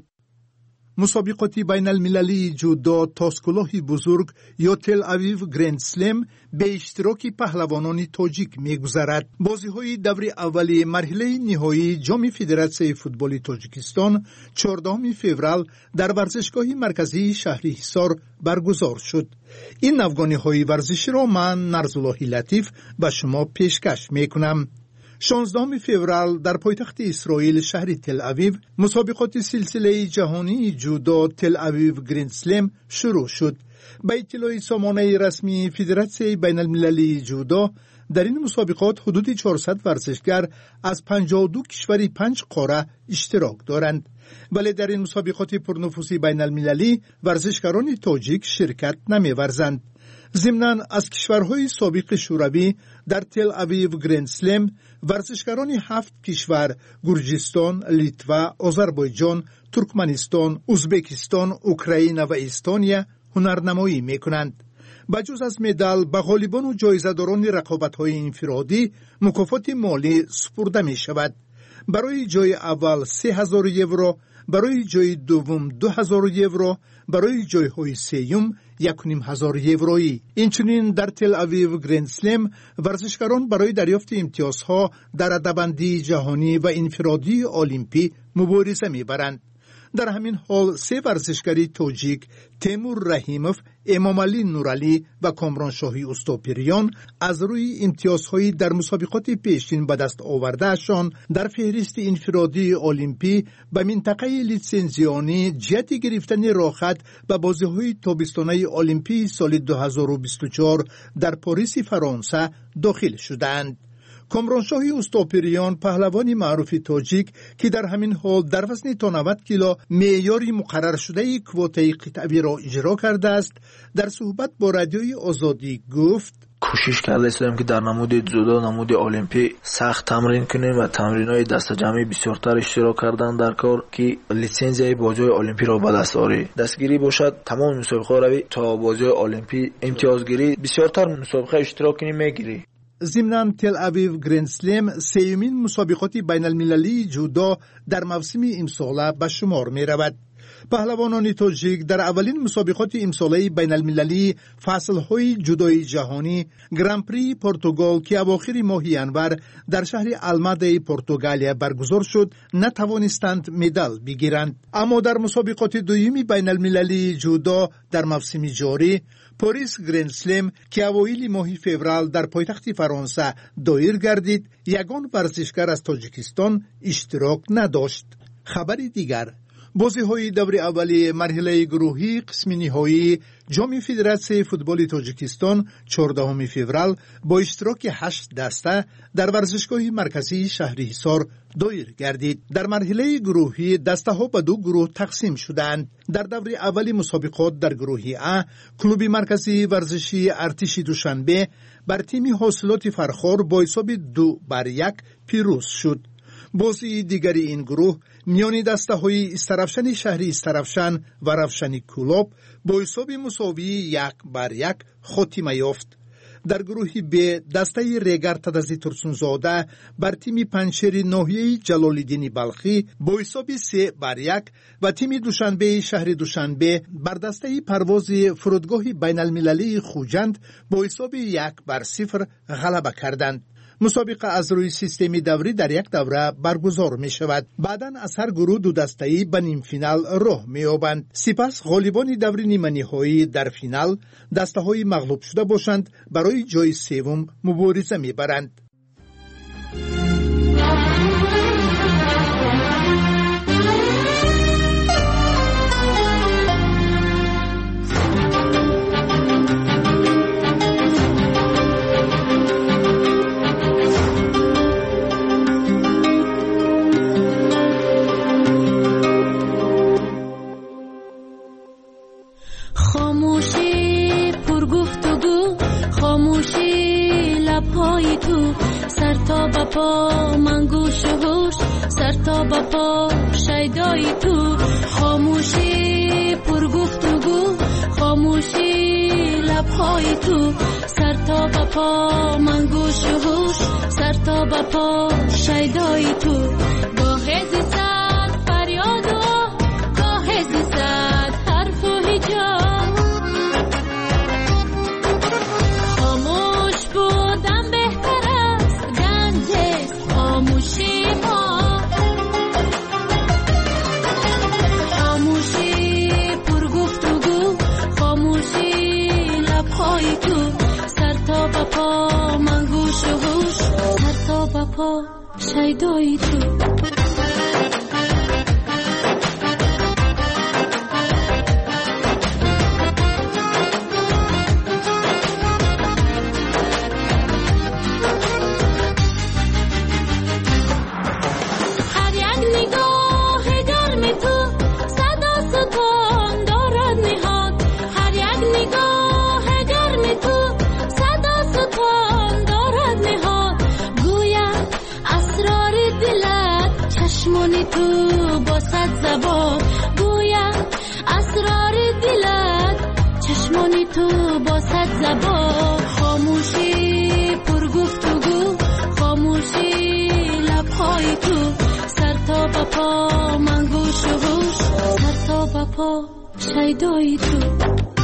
مسابقات بین المللی جودو تاسکلاه بزرگ یا تل اویو گرند سلم به اشتراک پهلوانان تاجیک می‌گذرد. بازی‌های دور اولی مرحله نهایی جام فدراسیون فوتبال تاجیکستان چهاردهم فوریه در ورزشگاه مرکزی شهر حصار برگزار شد. این نوگانی‌های ورزشی را من نرزالله لطیف به شما پیشکش می‌کنم. شانزدهم فوریه در پایتخت اسرائیل شهر تل اویو مسابقات سلسله جهانی جودو تل اویو گرند سلم شروع شد. به اطلاع سامانه رسمی فدراسیون بین المللی جودو در این مسابقات حدود چهارصد ورزشگر از پنجاه و دو کشور پنج قاره اشتراک دارند. ولی در این مسابقات پرنفوذی بین المللی ورزشکاران تاجیک شرکت نمی‌ورزند. ضمناً از کشورهای سابق شوروی در تل اویو گرند سلم ورزشکاران هفت کشور گرجستان، لیتوا، آذربایجان، ترکمنستان، ازبکستان، اوکراین و استونیا هنرنمایی می‌کنند. بجز از مدال به غالبان و جایزه‌داران رقابت‌های انفرادی مکافات مالی سپرده می‌شود. برای جای اول سه هزار یورو، برای جای دوم دو هزار یورو، برای جایهای سوم یک و نیم هزار یورویی. اینچنین در تل اویو گرند سلم ورزشکاران برای دریافت امتیازها در رده‌بندی جهانی و انفرادی المپی مبارزه می‌برند. در همین حال سه ورزشکاری تاجیک تیمور رحیموف، امام علی نورعلی و کامران شاهی استوپریان از روی امتیازهایی در مسابقات پیشین به دست آوردهشان در فهرست انفرادی المپی به منطقه لیسنزیانی جهت گرفتن راحت به بازی‌های تابستانه المپی سال دو هزار و بیست و چهار در پاریس فرانسه داخل شدند. کامرانشاهی استوپریان پهلوانی معروف تاجیک که در همین حال در وزن تا نود کیلو معیاری مقرر شده کوتای قطعی را اجرا کرده است، در صحبت با رادیوی آزادی گفت: کوشش کرده استیم که در نمود جودو نمود المپی سخت تمرین کنیم و تمرین‌های دست جمعی بسیارتر اشتراک کردن در کار که لیسنزیای بازی‌های المپی را به دست آری. دستگیری باشد تمام مسابقه روی تا بازی‌های المپی امتیازگیری بسیارتر مسابقه اشتراک کنیم میگیری. ضمناً تل اویو گرند سلم سیومین مسابقات بین المللی جودو در موسم امساله به شمار می رود. پهلوانان تاجیک در اولین مسابقات امساله بین المللی فصل‌های جدای جهانی گرانپری پرتغال که اواخر ماه ینور در شهر الماده پرتغالیا برگزار شد نتوانستند مدال بگیرند. اما در مسابقات دویمی بین المللی جودو در موسم جاری پاریس گرند سلم که اوایل ماه فوریه در پایتخت فرانسه دایر گردید یگان ورزشکار از تاجیکستان اشتراک نداشت. خبر دیگر بازی‌های دور اولی مرحله گروهی قسم نهایی جام فدراسیون فوتبال تاجیکستان چهاردهم فوریه با اشتراک هشت دسته در ورزشگاه مرکزی شهرحصار دایر گردید. در مرحله گروهی دسته‌ها به دو گروه تقسیم شدند. در دور اولی مسابقات در گروه ا کلوب مرکزی ورزشی ارتش دوشنبه بر تیم حاصلات فرخار با حساب دو بر یک پیروز شد. بازی دیگری این گروه میان دسته‌های استرافشن شهری استرافشن و رفشن کلوب با حساب مساوی یک بر یک خاتمه یافت. در گروه ب دسته ریگر تدزی ترسونزاده بر تیم پنشیر ناحیه جلال‌الدین بلخی با حساب سه بر یک و تیم دوشنبه شهر دوشنبه بر دسته پرواز فرودگاه بین المللی خوجند با حساب یک بر صفر غلبه کردند. مسابقه از روی سیستمی دوری در یک دوره برگزار می شود. بعداً از هر گروه دو دسته‌ای به نیم فینال راه می یابند. سپس غالبان دوری نیمه نهایی در فینال دسته‌های مغلوب شده باشند برای جای سوم مبارزه می برند. پا من گوش و هوش سر تا با پا شیدای تو خاموشی پر گفت و گو خاموشی لبهای تو سر تا با پا من گوش و هوش سر تا با پا شیدای تو گاه زیستد فریاد و گاه زیستد حرف و هجاب خاموش بودم بهتر خاموشی ما خاموشی پر گفت و گو خاموشی لبهای تو سر تا با پا من گوش و هوش سر تا با پا شیدای تو تو با صد زبان گویا اسرار دلت چشمانی تو با صد زبان خاموشی پر گفت و گو خاموشی لبهای تو سر تا با پا من گوش و هوش سر تا با پا شیدای تو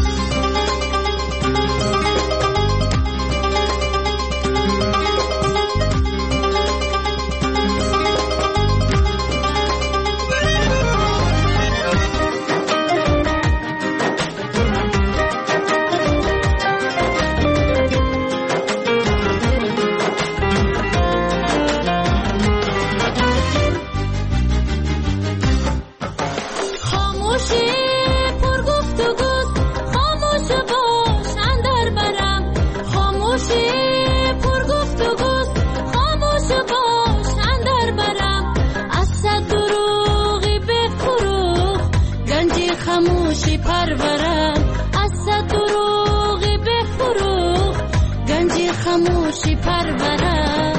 خاموشی پرورم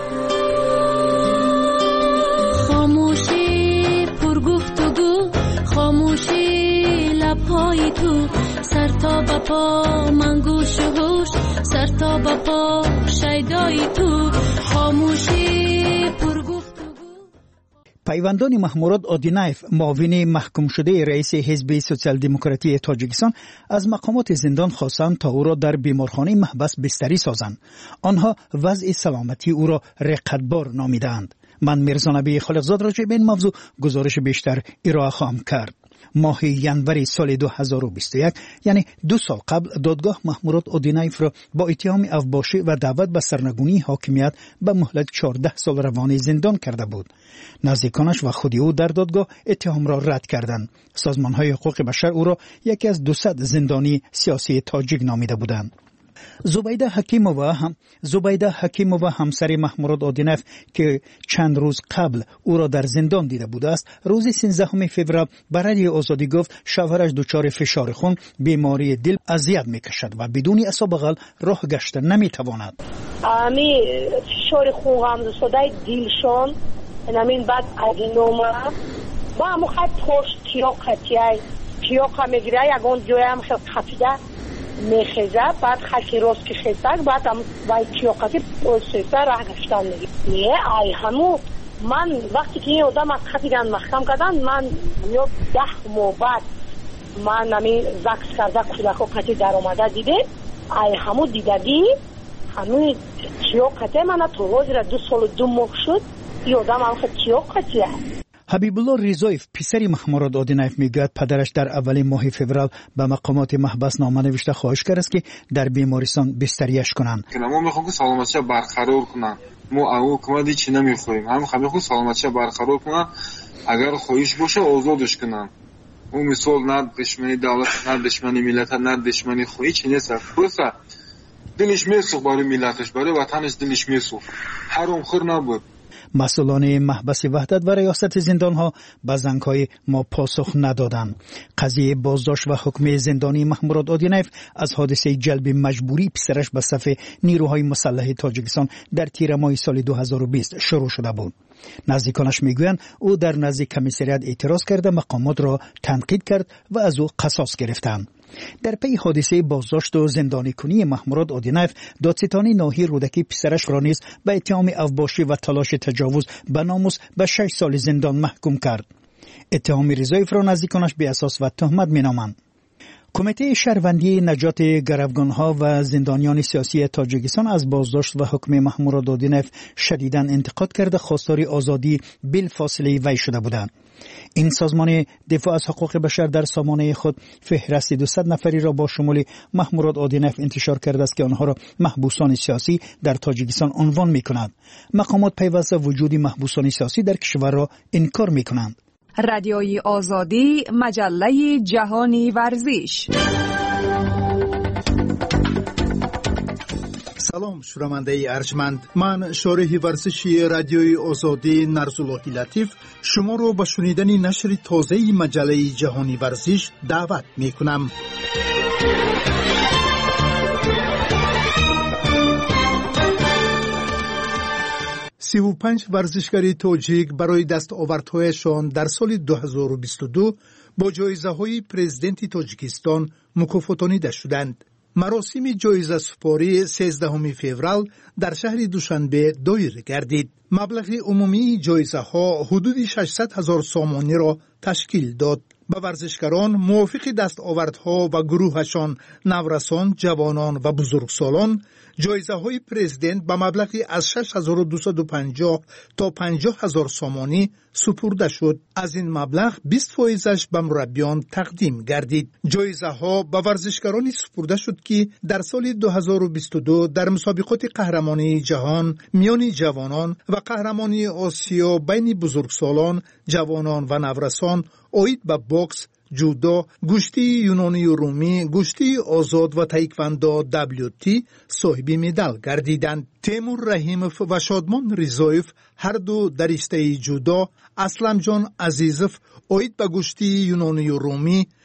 خاموشی پر گفت و گو خاموشی لبهای تو سر تا با پا من گوش و هوش سر تا با پا شیدای تو خاموشی پر گفت پیوندان محمود اودینایف معاون محکوم شده رئیس حزب سوسیال دموکراتی تاجیکستان از مقامات زندان خواستند تا او را در بیمارخانه محبس بستری سازند. آنها وضع سلامتی او را رقتبار نامیدند. من میرزا نبی خالقزاد راجع به این موضوع گزارش بیشتر ارائه خواهم کرد. ماه ینوری سال دو هزار و بیست و یک یعنی دو سال قبل دادگاه محمود اودینایف را با اتهام افباشی و دعوت به سرنگونی حاکمیت به مهلت چهارده سال روانه زندان کرده بود. نزدیکانش و خود او در دادگاه اتهام را رد کردند. سازمان‌های حقوق بشر او را یکی از دویست زندانی سیاسی تاجیک نامیده بودند. زبیده حکیمووا هم زبیده حکیمووا همسر محمود اودینایف که چند روز قبل او را در زندان دیده بوده است، روز سیزدهم فوریه برای آزادی گفت شوهرش دچار فشار خون، بیماری دل اذیت میکشد و بدون اسباب بغل راه گشته نمیتواند. امی فشار خون هم دوستای دلشون نمین بعد ادینوما با هم خط پشت کیاقتیای کیاق میگیره یگان جای هم خیلی خفیده میخیزه بعد خلکی راست که خیزتک بعد هم باید کیاقتی پرسیسه راه گشتن میگه نه ای همو من وقتی که این آدم از خطیگن محکم کردن من یا ده ماه بعد من نمی زکس کرده کودکو قطی در آمده دیده ای همو دیدگی همون کیاقتی من تو روز را دو سال دو ماه شد این آدم هم خیلی کیاقتیه. حبیب الله ریزایف پسر محمود اودینایف میگوید پدرش در اول ماه فوریه به مقامات محبس نامه نوشته خواهش کرد است که در بیمارستان بستریش کنند. ما میخوایم که سلامتیش برقرار کنن. ما او حکومتی چی نمیخوایم. هم میخوایم سلامتیش برقرار کنن. اگر خواهش باشه آزادش کنن. اون مثال نه دشمنی دولت نه دشمنی ملت نه دشمنی خواهی چی نیست. درسته. دلش میسوخت برای ملتش برای وطنش دلش میسوخت. حرام خور نبود. مسئولان محبس وحدت و ریاست زندانها به زنگ‌های ما پاسخ ندادند. قضیه بازداشت و حکم زندانی محمود اودینایف از حادثه جلب مجبوری پسرش به صف نیروهای مسلح تاجیکستان در تیر ماه سال دو هزار و بیست شروع شده بود. نزدیکانش میگویند او در نزد کمیسریات اعتراض کرده مقامات را تنقید کرد و از او قصاص گرفتند. در پی حادثه بازداشت و زندانی کنی محمود اودینایف دادستانی ناحیه رودکی پسرش را نیز به اتهام افباشی و تلاش تجاوز به ناموس به شش سال زندان محکوم کرد. اتهام ریزایف را نزدیکانش بی اساس و تهمت مینامند. کمیته شهروندی نجات گروگانها و زندانیان سیاسی تاجیکستان از بازداشت و حکم محمود اودینایف شدیداً انتقاد کرده خواستار آزادی بلافاصله وی شده بودند. این سازمان دفاع از حقوق بشر در سامانه خود فهرست دویست نفری را با شمول محمود اودینایف انتشار کرده است که آنها را محبوسان سیاسی در تاجیکستان عنوان می‌کند. مقامات پیوسته وجود محبوسان سیاسی در کشور را انکار می‌کنند. رادیوی آزادی، مجله جهانی ورزش. سلام شنونده ارجمند، من شارح ورزشی رادیوی آزادی نرزاللهی لطیف شما را به شنیدن نشر تازه مجله جهانی ورزش دعوت می کنم. سی و پنج ورزشکار تاجیک برای دستاوردهایشان در سال دو هزار و بیست و دو با جایزه‌های پرزیدنت تاجیکستان مکافاتانیده شدند. مراسم جایزه سپاری سیزدهم فوریه در شهر دوشنبه دایر گردید. مبلغ عمومی جایزه ها حدود ششصد هزار سامانی را تشکیل داد. به ورزشکاران موافق دستاوردها و گروهشان نورسان، جوانان و بزرگسالان جایزه های پرزیدنت به مبلغی از شش هزار و دویست و پنجاه تا پنجاه هزار سامانی سپرده شد. از این مبلغ بیست فایزش به مربیان تقدیم گردید. جایزه ها به ورزشکارانی سپرده شد که در سال دو هزار و بیست و دو در مسابقات قهرمانی جهان میان جوانان و قهرمانی آسیا بین بزرگسالان، جوانان و نورسان اوید به باکس، جودو، گشتی یونانی و رومی، گشتی آزاد و تایکواندو دبلیو تی صاحب مدال گردیدند. تیمور رحیموف و شادمان ریزایف هر دو در رشته جودو، اسلم جان عزیزوف اوید به گشتی یونانی و رومی،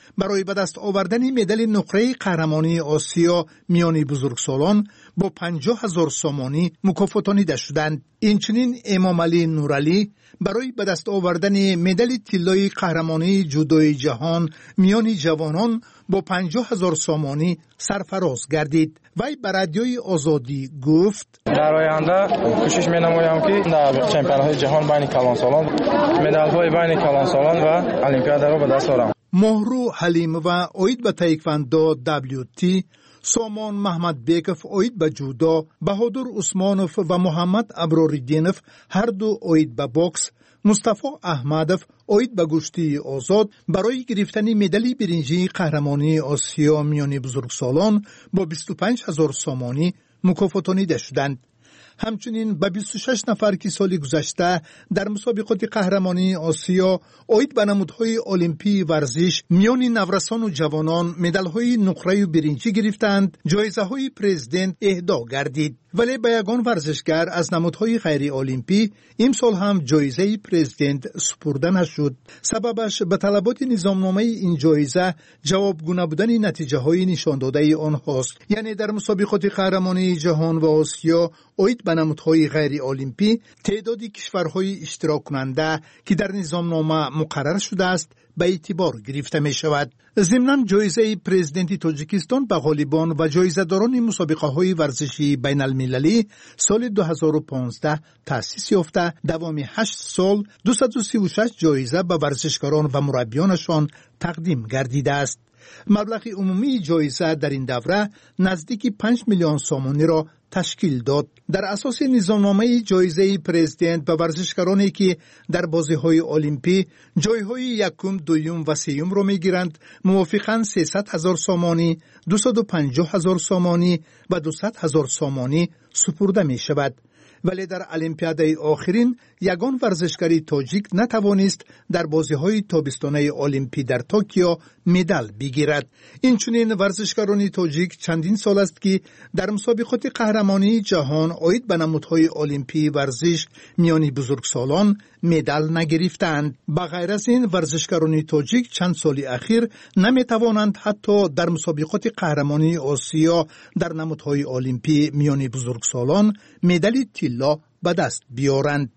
برای به دست آوردن مدال نقره قهرمانی آسیا میان بزرگسالان با پنجاه هزار سامانی مکافاتانیده شدند. اینچنین امام علی نورعلی برای به دست آوردن مدال طلای قهرمانی جودوی جهان میان جوانان با پنجاه هزار سامانی سرفراز گردید. وی به رادیوی آزادی گفت: در آینده کوشش می‌نمایم که در چمپیونات جهان بین کلانسالان مدال‌های بین کلانسالان و المپیاد را به دست آورم. مهرو حلیم و اوید به تایکواندو دبلیو تی، سامان محمد بیکف اوید به جودو، بهادر عثمانوف و محمد ابراریدینوف هر دو اوید به بوکس، مصطفی احمدوف اوید به گشتی آزاد برای گرفتن مدال برنجی قهرمانی آسیا میان بزرگسالان با بیست و پنج هزار سامانی مکافاتانیده شدند. همچنین به بیست و شش نفر که سال گذشته در مسابقات قهرمانی آسیا اوید به نمودهای المپی ورزش میان نورسان و جوانان مدال‌های نقره و برنجی گرفتند، جایزه‌های پرزیدنت اهدا گردید. ولی به یگان ورزشگر از نمودهای غیر المپی امسال هم جایزه پرزیدنت سپرده نشد. سببش به طلبات نظامنامه این جایزه جوابگو نبودن نتیجه های نشان داده آنهاست. یعنی در مسابقات قهرمانی جهان و آسیا اوید به نمودهای غیر المپی تعداد کشورهای اشتراک کننده که در نظامنامه مقرر شده است به اعتبار گرفته می شود. ضمناً جایزه پرزیدنت تاجیکستان به غالبان و جایزه‌داران مسابقه های ورزشی بین المللی سال دو هزار و پانزده تأسیس یافته، دوام هشت سال دویست و سی و شش جایزه به ورزشکاران و مربیانشان تقدیم گردیده است. مبلغ عمومی جایزه در این دوره نزدیک پنج میلیون سامانی را تشکیل داد. در اساس نظامنامه جایزه پرزیدنت به ورزشکارانی که در بازی‌های المپی جایهای یکم، دوم و سوم را می‌گیرند موافقاً سیصد هزار سامانی، دویست و پنجاه هزار سامانی و دویست هزار سامانی سپرده می‌شود. ولی در المپیاد آخرین یگان ورزشکاری تاجیک نتوانست در بازی‌های تابستانه المپی در توکیو مدال بگیرد. اینچنین ورزشکاران تاجیک چندین سال است که در مسابقات قهرمانی جهان اوید به نمودهای المپی ورزش میان بزرگسالان مدال نگرفتند. بغیر از این ورزشکاران تاجیک چند سال اخیر نمیتوانند حتی در مسابقات قهرمانی آسیا در نمودهای المپی میان بزرگسالان مدال طلا به دست بیارند.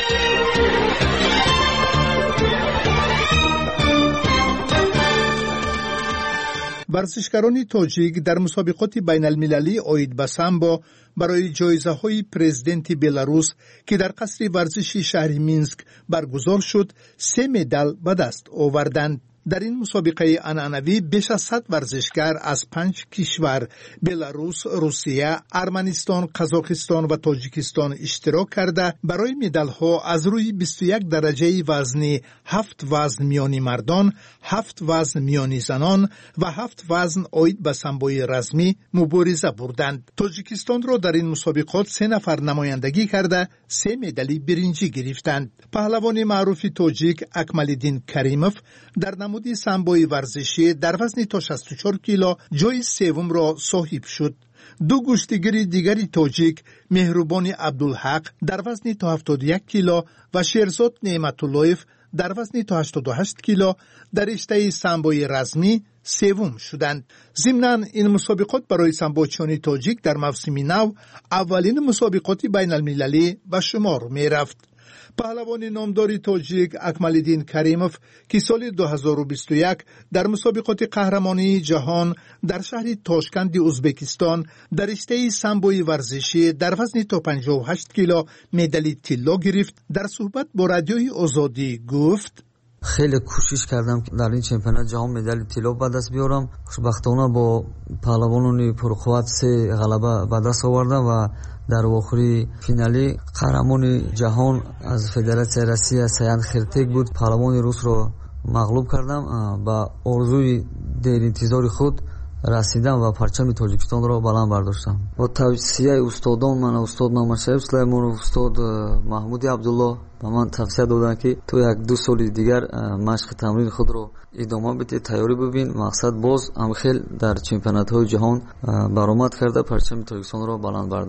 ورزشکاران تاجیک در مسابقات بین المللی اوید به سامبو برای جایزه های پرزیدنت بلاروس که در قصر ورزشی شهر مینسک برگزار شد سه مدال به دست آوردند. در این مسابقه عنعنوی بیش از صد ورزشکار از پنج کشور بلاروس، روسیه، ارمنستان، قزاقستان و تاجیکستان اشتراک کرده برای مدال ها از روی بیست و یک درجه وزنی، هفت وزن میانی مردان، هفت وزن میانی زنان و هفت وزن اوید به سامبوی رزمی مبارزه بردند. تاجیکستان را در این مسابقات سه نفر نمایندگی کرده سه مدال برنجی گرفتند. پهلوان معروف تاجیک اکمالدین کریموف در نمود سامبوی ورزشی در وزن تا شصت و چهار کیلو جای سوم را صاحب شد. دو گشتیگر دیگری تاجیک مهربان عبدالحق در وزن تا هفتاد و یک کیلو و شیرزاد نعمت‌اللهیف در وزن تا هشتاد و هشت کیلو در رشته سامبوی رزمی سوم شدند. ضمناً این مسابقات برای سامبوچیان تاجیک در موسم نو اولین مسابقات بین المللی به شمار می رفت. پهلوان نامدار تاجیک اکمالدین کریموف که سال دو هزار و بیست و یک در مسابقات قهرمانی جهان در شهر تاشکند ازبکستان در رشته سامبوی ورزشی در وزن تا پنجاه و هشت کیلو مدال طلا گرفت، در صحبت با رادیوی آزادی گفت: خیلی کوشش کردم که در این چمپیونات جهان مدال طلا به دست بیارم. خوشبختانه با پهلوانان پرقوت سه غلبه به دست آوردم و در آخری فینالی قهرمان جهان از فدراسیون روسیه سیان خرتک بود. پهلوان روس را مغلوب کردم. با آرزوی دیر انتظار خود رسیدم و پرچم تاجیکستان را بلند برداشتم. با توصیه استادان من، استاد محمد شریف سلیمان و استاد محمود عبدالله به من توصیه دادن که تو یک دو سال دیگر مشق تمرین خود را ادامه بده، تیاری ببین، مقصد باز هم خیلی در چمپیونات های جهان برآمد کرده پرچم تاجیکستان را بلند برداره.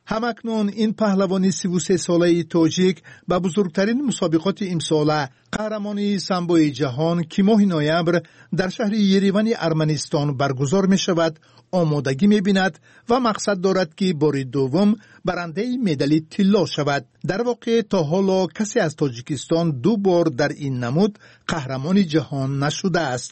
همکنون این پهلوان سی و سه ساله تاجیک به بزرگترین مسابقات امساله قهرمانی سامبوی جهان که ماه نوامبر در شهر یریوان ارمنستان برگزار می شود آمادگی می بیند و مقصد دارد که بار دوم برنده مدال طلا شود. در واقع تا حالا کسی از تاجیکستان دو بار در این نمود قهرمان جهان نشده است.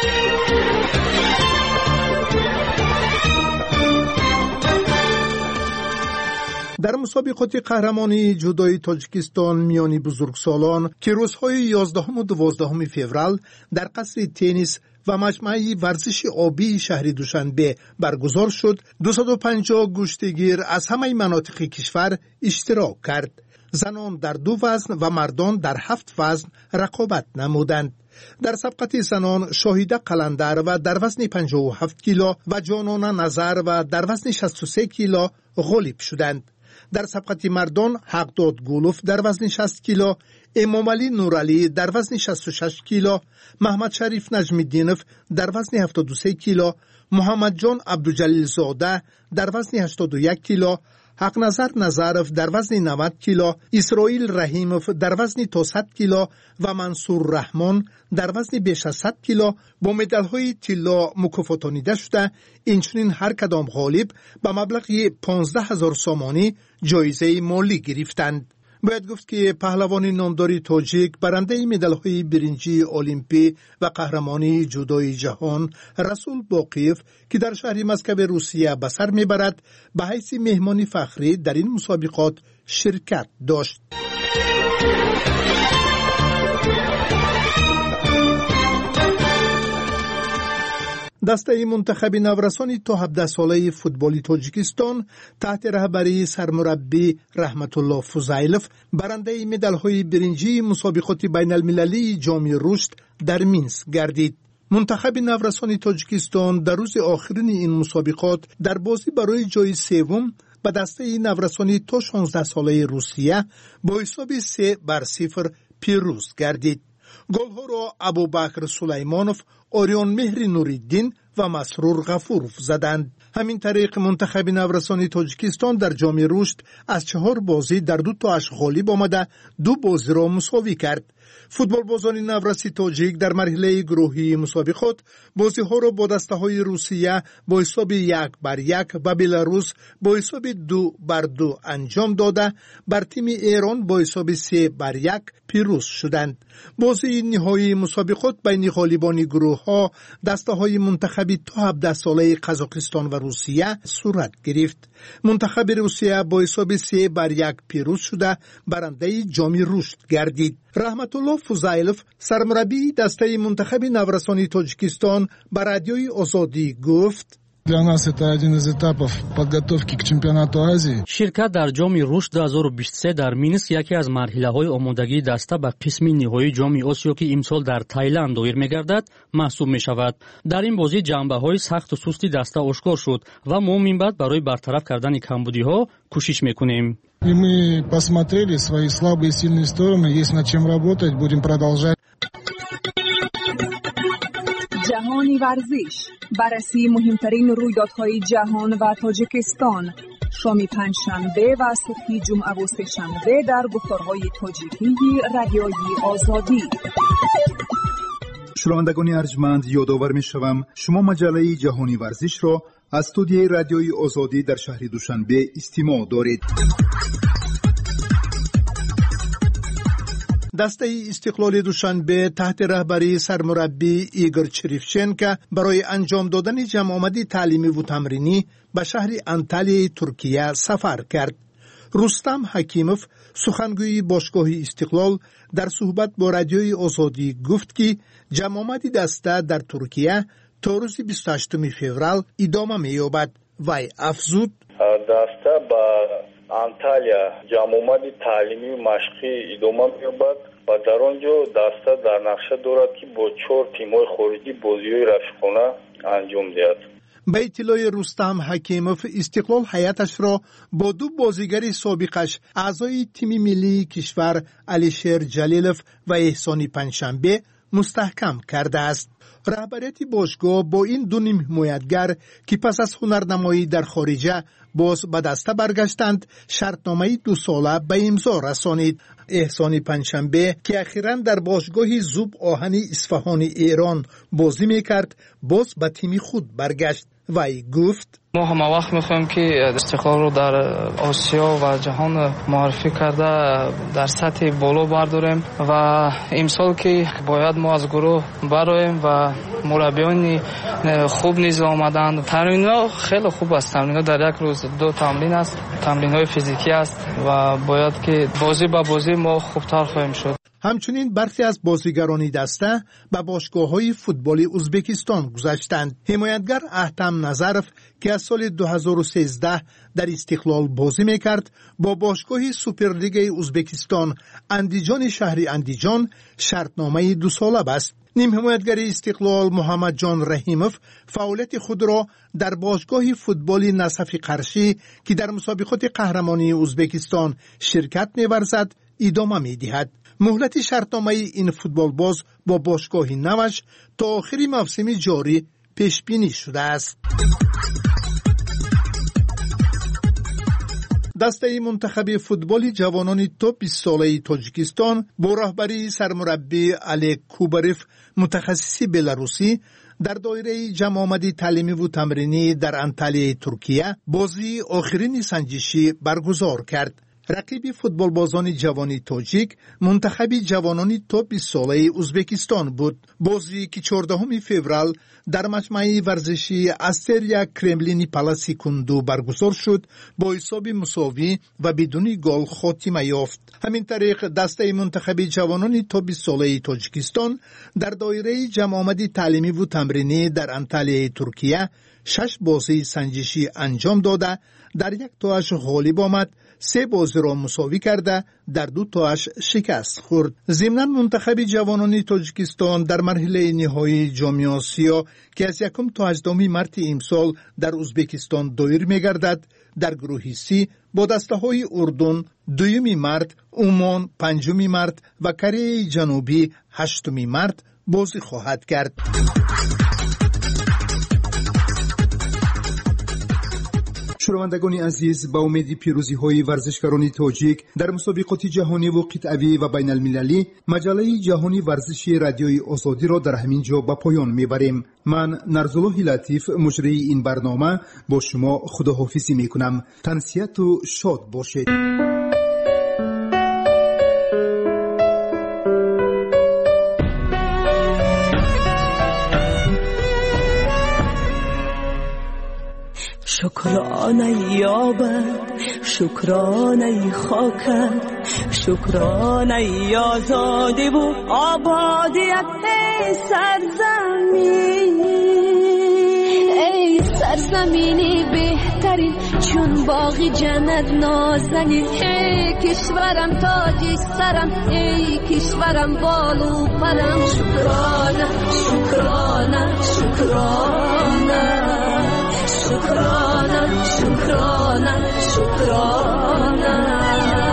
در مسابقات قهرمانی جودوی تاجیکستان میانی بزرگسالان که روزهای یازدهم و دوازدهم فوریه در قصر تنیس و مجمع ورزش آبی شهر دوشنبه برگزار شد، دویست و پنجاه گشتگیر از همه مناطق کشور اشتراک کرد. زنان در دو وزن و مردان در هفت وزن رقابت نمودند. در سبقت زنان شاهیده قلندر و در وزن پنجاه و هفت کیلو و جانانه نظر و در وزن شصت و سه کیلو غالب شدند. در سبقت مردان حقداد گولوف در وزن شصت کیلو، امام علی نورعلی در وزن شصت و شش کیلو، محمد شریف نجمی‌الدینوف در وزن هفتاد و سه کیلو، محمد جان عبدالجلیل زاده در وزن هشتاد و یک کیلو، حق نظر نظرف در وزن نود کیلو، اسرائیل رحیموف در وزن تا صد کیلو و منصور رحمان در وزن بیش از صد کیلو با مدال‌های طلا مکافاتانیده شده. اینچنین هر کدام غالب به مبلغ پانزده هزار سامانی جایزه مالی گرفتند. باید گفت که پهلوان نامدار تاجیک برنده مدال‌های برنجی المپی و قهرمانی جودوی جهان رسول باقیف که در شهر مسکو روسیه به سر میبرد به حیث مهمان فخری در این مسابقات شرکت داشت. دسته منتخب نورسان تا هفده ساله فوتبال تاجیکستان تحت رهبری سرمربی رحمت الله فضیلف برنده مدال‌های برنجی مسابقات بین المللی جام رشد در مینسک گردید. منتخب نورسان تاجیکستان در روز آخرین این مسابقات در بازی برای جای سوم به دسته نورسان تا شانزده ساله روسیه با حساب سه بر صفر پیروز گردید. گل‌ها را ابوبکر سلیمانوف، آریان مهر نوریدین و مسرور غفورف زدند. همین طریق منتخب نورسان تاجیکستان در جام رشد از چهار بازی در دو تاش غالب آمده دو بازی را مساوی کرد. فوتبال بازان نورسی تاجیک در مرحله گروهی مسابقات بازی ها را با دسته های روسیه با حساب یک بر یک و بلاروس با حساب دو بر دو انجام داده بر تیم ایران با حساب سه بر یک پیروز شدند. بازی نهایی مسابقات بین غالبان گروه ها دسته های منتخبی تا هفده ساله قزاقستان و روسیه صورت گرفت. منتخب روسیه با حساب سه بر یک پیروز شده برنده جام رشد گردید. رحمت الله فضیلف سرمربی دسته منتخب نورسان تاجیکستان به رادیوی آزادی گفت: Для нас это один из этапов подготовки к чемпионату Азии. ширкат дар ҷоми рушд ду ҳазору бисту се дар Минск яке аз марҳилаҳои омодагии даста ба қисми ниҳоии ҷоми Осиё ки имсол дар Таиланд доир мегардад маҳсуб мешавад. дар ин бозӣ ҷанбаҳои сахту сусти даста ошкор шуд ва мо минбаъд барои бартараф кардани камбудиҳо кӯшиш мекунем. И мы посмотрели свои слабые и сильные стороны, есть над чем работать, будем продолжать. جهانی ورزش، بررسی مهمترین رویدادهای جهان و تاجیکستان، شام پنجشنبه و صبح جمعه و سه‌شنبه در گفتارهای تاجیکی رادیوی آزادی. شنوندگان ارجمند، یادآور می‌شوم شما مجله جهانی ورزش را از استودیوی رادیوی آزادی در شهر دوشنبه استماع دارید. دسته استقلال دوشنبه تحت رهبری سرمربی ایگور چریفچنکا برای انجام دادن جمع آمدی تعلیمی و تمرینی به شهر انتالیای ترکیه سفر کرد. رستم حکیموف سخنگوی باشگاه استقلال در صحبت با رادیوی آزادی گفت که جمع آمدی دسته در ترکیه تا روز بیست و هشتم فوریه ادامه می‌یابد. وی افزود: دسته با انتالیا جمع آمدی تعلیمی و مشقی ادامه می‌یابد و در آنجا دسته در نقشه دارد که با چهار تیم‌های خارجی بازی‌های رفیقانه انجام دهد. به اطلاع رستم حکیموف استقلال هیئتش را با دو بازیگر سابقش اعضای تیم ملی کشور علیشیر جلیلوف و احسانی پنجشنبه مستحکم کرده است. رهبریت باشگاه با این دو نیم حمایتگر که پس از هنرنمایی در خارجه باز به دسته برگشتند شرطنامه دو ساله به امضا رسانید. احسان پنجشنبه که اخیراً در باشگاه زوب آهن اصفهان ایران بازی میکرد باز به تیم خود برگشت. وی گفت ما همه وقت میخوایم که استقلال رو در آسیا و جهان معرفی کرده در سطح بالا برداریم و امسال که باید ما از گروه برایم و مربیان خوب نیز آمدند. تمرین‌ها خیلی خوب است. تمرین‌ها در یک روز دو تمرین است. تمرین‌های فیزیکی است و باید که بازی با بازی ما خوبتر خواهیم شد. همچنین برخی از بازیگران دسته به باشگاه‌های فوتبال ازبکستان گذشتند. حمایتگر احتم نظرف که از سال دو هزار و سیزده در استقلال بازی میکرد با باشگاه سوپرلیگ ازبکستان اندیجان شهری اندیجان شرطنامه دو ساله بست. نیم حمایتگر استقلال محمد جان رحیموف فعالیت خود را در باشگاه فوتبال نصف قرشی که در مسابقات قهرمانی ازبکستان شرکت می‌ورزد ادامه می‌دهد. مهلت شرطنامه این فوتبال باز با باشگاه نوش تا آخر موسم جاری پیش بینی شده است. دسته منتخب فوتبال جوانان تا بیست ساله تاجیکستان با رهبری سرمربی علی کوباریف متخصص بلاروسی در دایره جمع آمدی تعلیمی و تمرینی در انطالیه ترکیه بازی آخرین سنجشی برگزار کرد. رقیب فوتبال بازان جوانی تاجیک منتخب جوانان تا بیست ساله ازبکستان بود. بازی که چهاردهم فوریه در مجمع ورزشی استریا کرملینی پالاسی کندو برگزار شد با حساب مساوی و بدون گل خاتمه یافت. همین طریق دسته منتخب جوانان تا بیست ساله تاجیکستان در دایره جمع آمدی تعلیمی و تمرینی در انطالیه ترکیه شش بازی سنجشی انجام داده در یک تاش غالب آمد، سه بازی را مساوی کرده در دو تاش شکست خورد. ضمناً منتخب جوانان تاجیکستان در مرحله نهایی جام آسیا که از یکم تا هجدهم مارس امسال در ازبکستان دایر می‌گردد در گروه سی با دسته‌های اردن دوم مارس، عمان پنجم مارس و کره جنوبی هشتم مارس بازی خواهد کرد. شنوندگان عزیز، با امید پیروزی های ورزشکاران تاجیک در مسابقات جهانی و قطعی و بین المللی مجله جهانی ورزشی رادیوی آزادی را در همین جا به پایان میبریم. من نرزالله لطیف مجری این برنامه با شما خداحافظی میکنم. تنسیت و شاد باشید. شکرانه یابد شکرانه خاکت شکرانه آزادی و آبادیت ای سرزمین ای سرزمینی بهترین چون باغی جنت نازنین ای کشورم تاجی سرم ای کشورم بالو پرم شکرانه شکرانه شکرانه شکرانه شکرانه شکرانه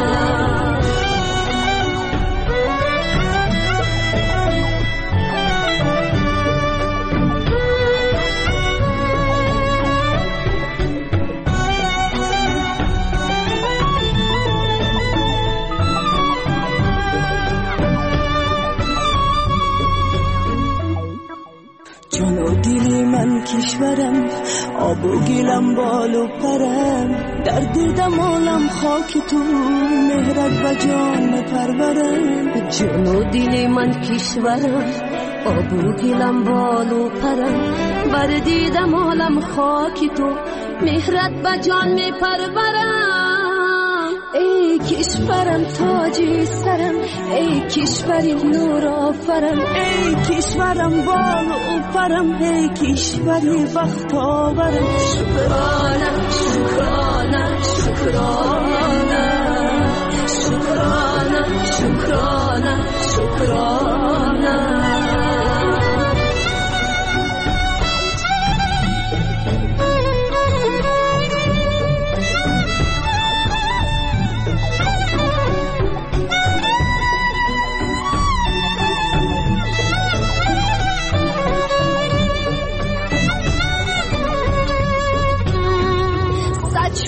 جان و دلی من کشورم آب و گلم بالو پرم در دیدم عالم خاک تو مهرت و جان پرورم جان و دلی من کشورم آب و گلم بالو پرم بر دیدم عالم خاک تو مهرت و جان می پرورم ای کشورم تاجی سرم ای کشوری نور آفرم ای کشورم بالو پرم ای کشوری بخت آورم شکرانه شکرانه شکرانه شکرانه شکرانه شکرانه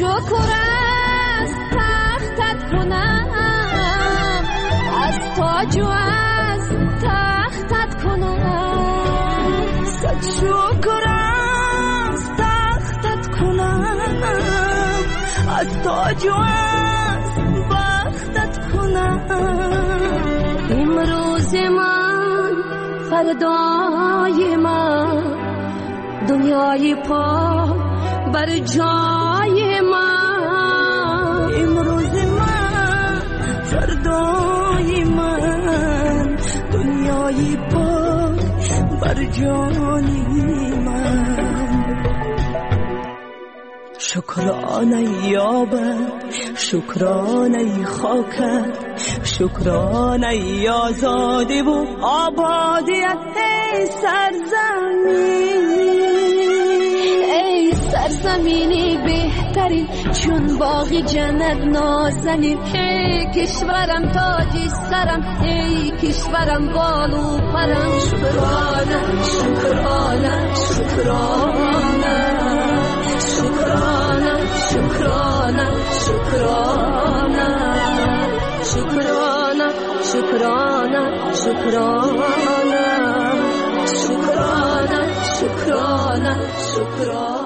شکر از تختت کنم از تاج و از تختت کنم صد شکر از تختت کنم از تاج و از بختت کنم امروز من فردای من دنیای پا بر جای من امروز من فردای من دنیای پا بر جای من شکرانه یابد شکرانه خاکت شکرانه آزادی و آبادیت ای سرزمین ای سرزمینی بهترین چون باغی جنت نازنین ای کشورم تاجی سرم ای کشورم بالو پرم شکرانه شکرانه شکرانه شکرانه شکرانه شکرانه شکرانه شکرانه شکرانه شکرانه شکرانه شکرانه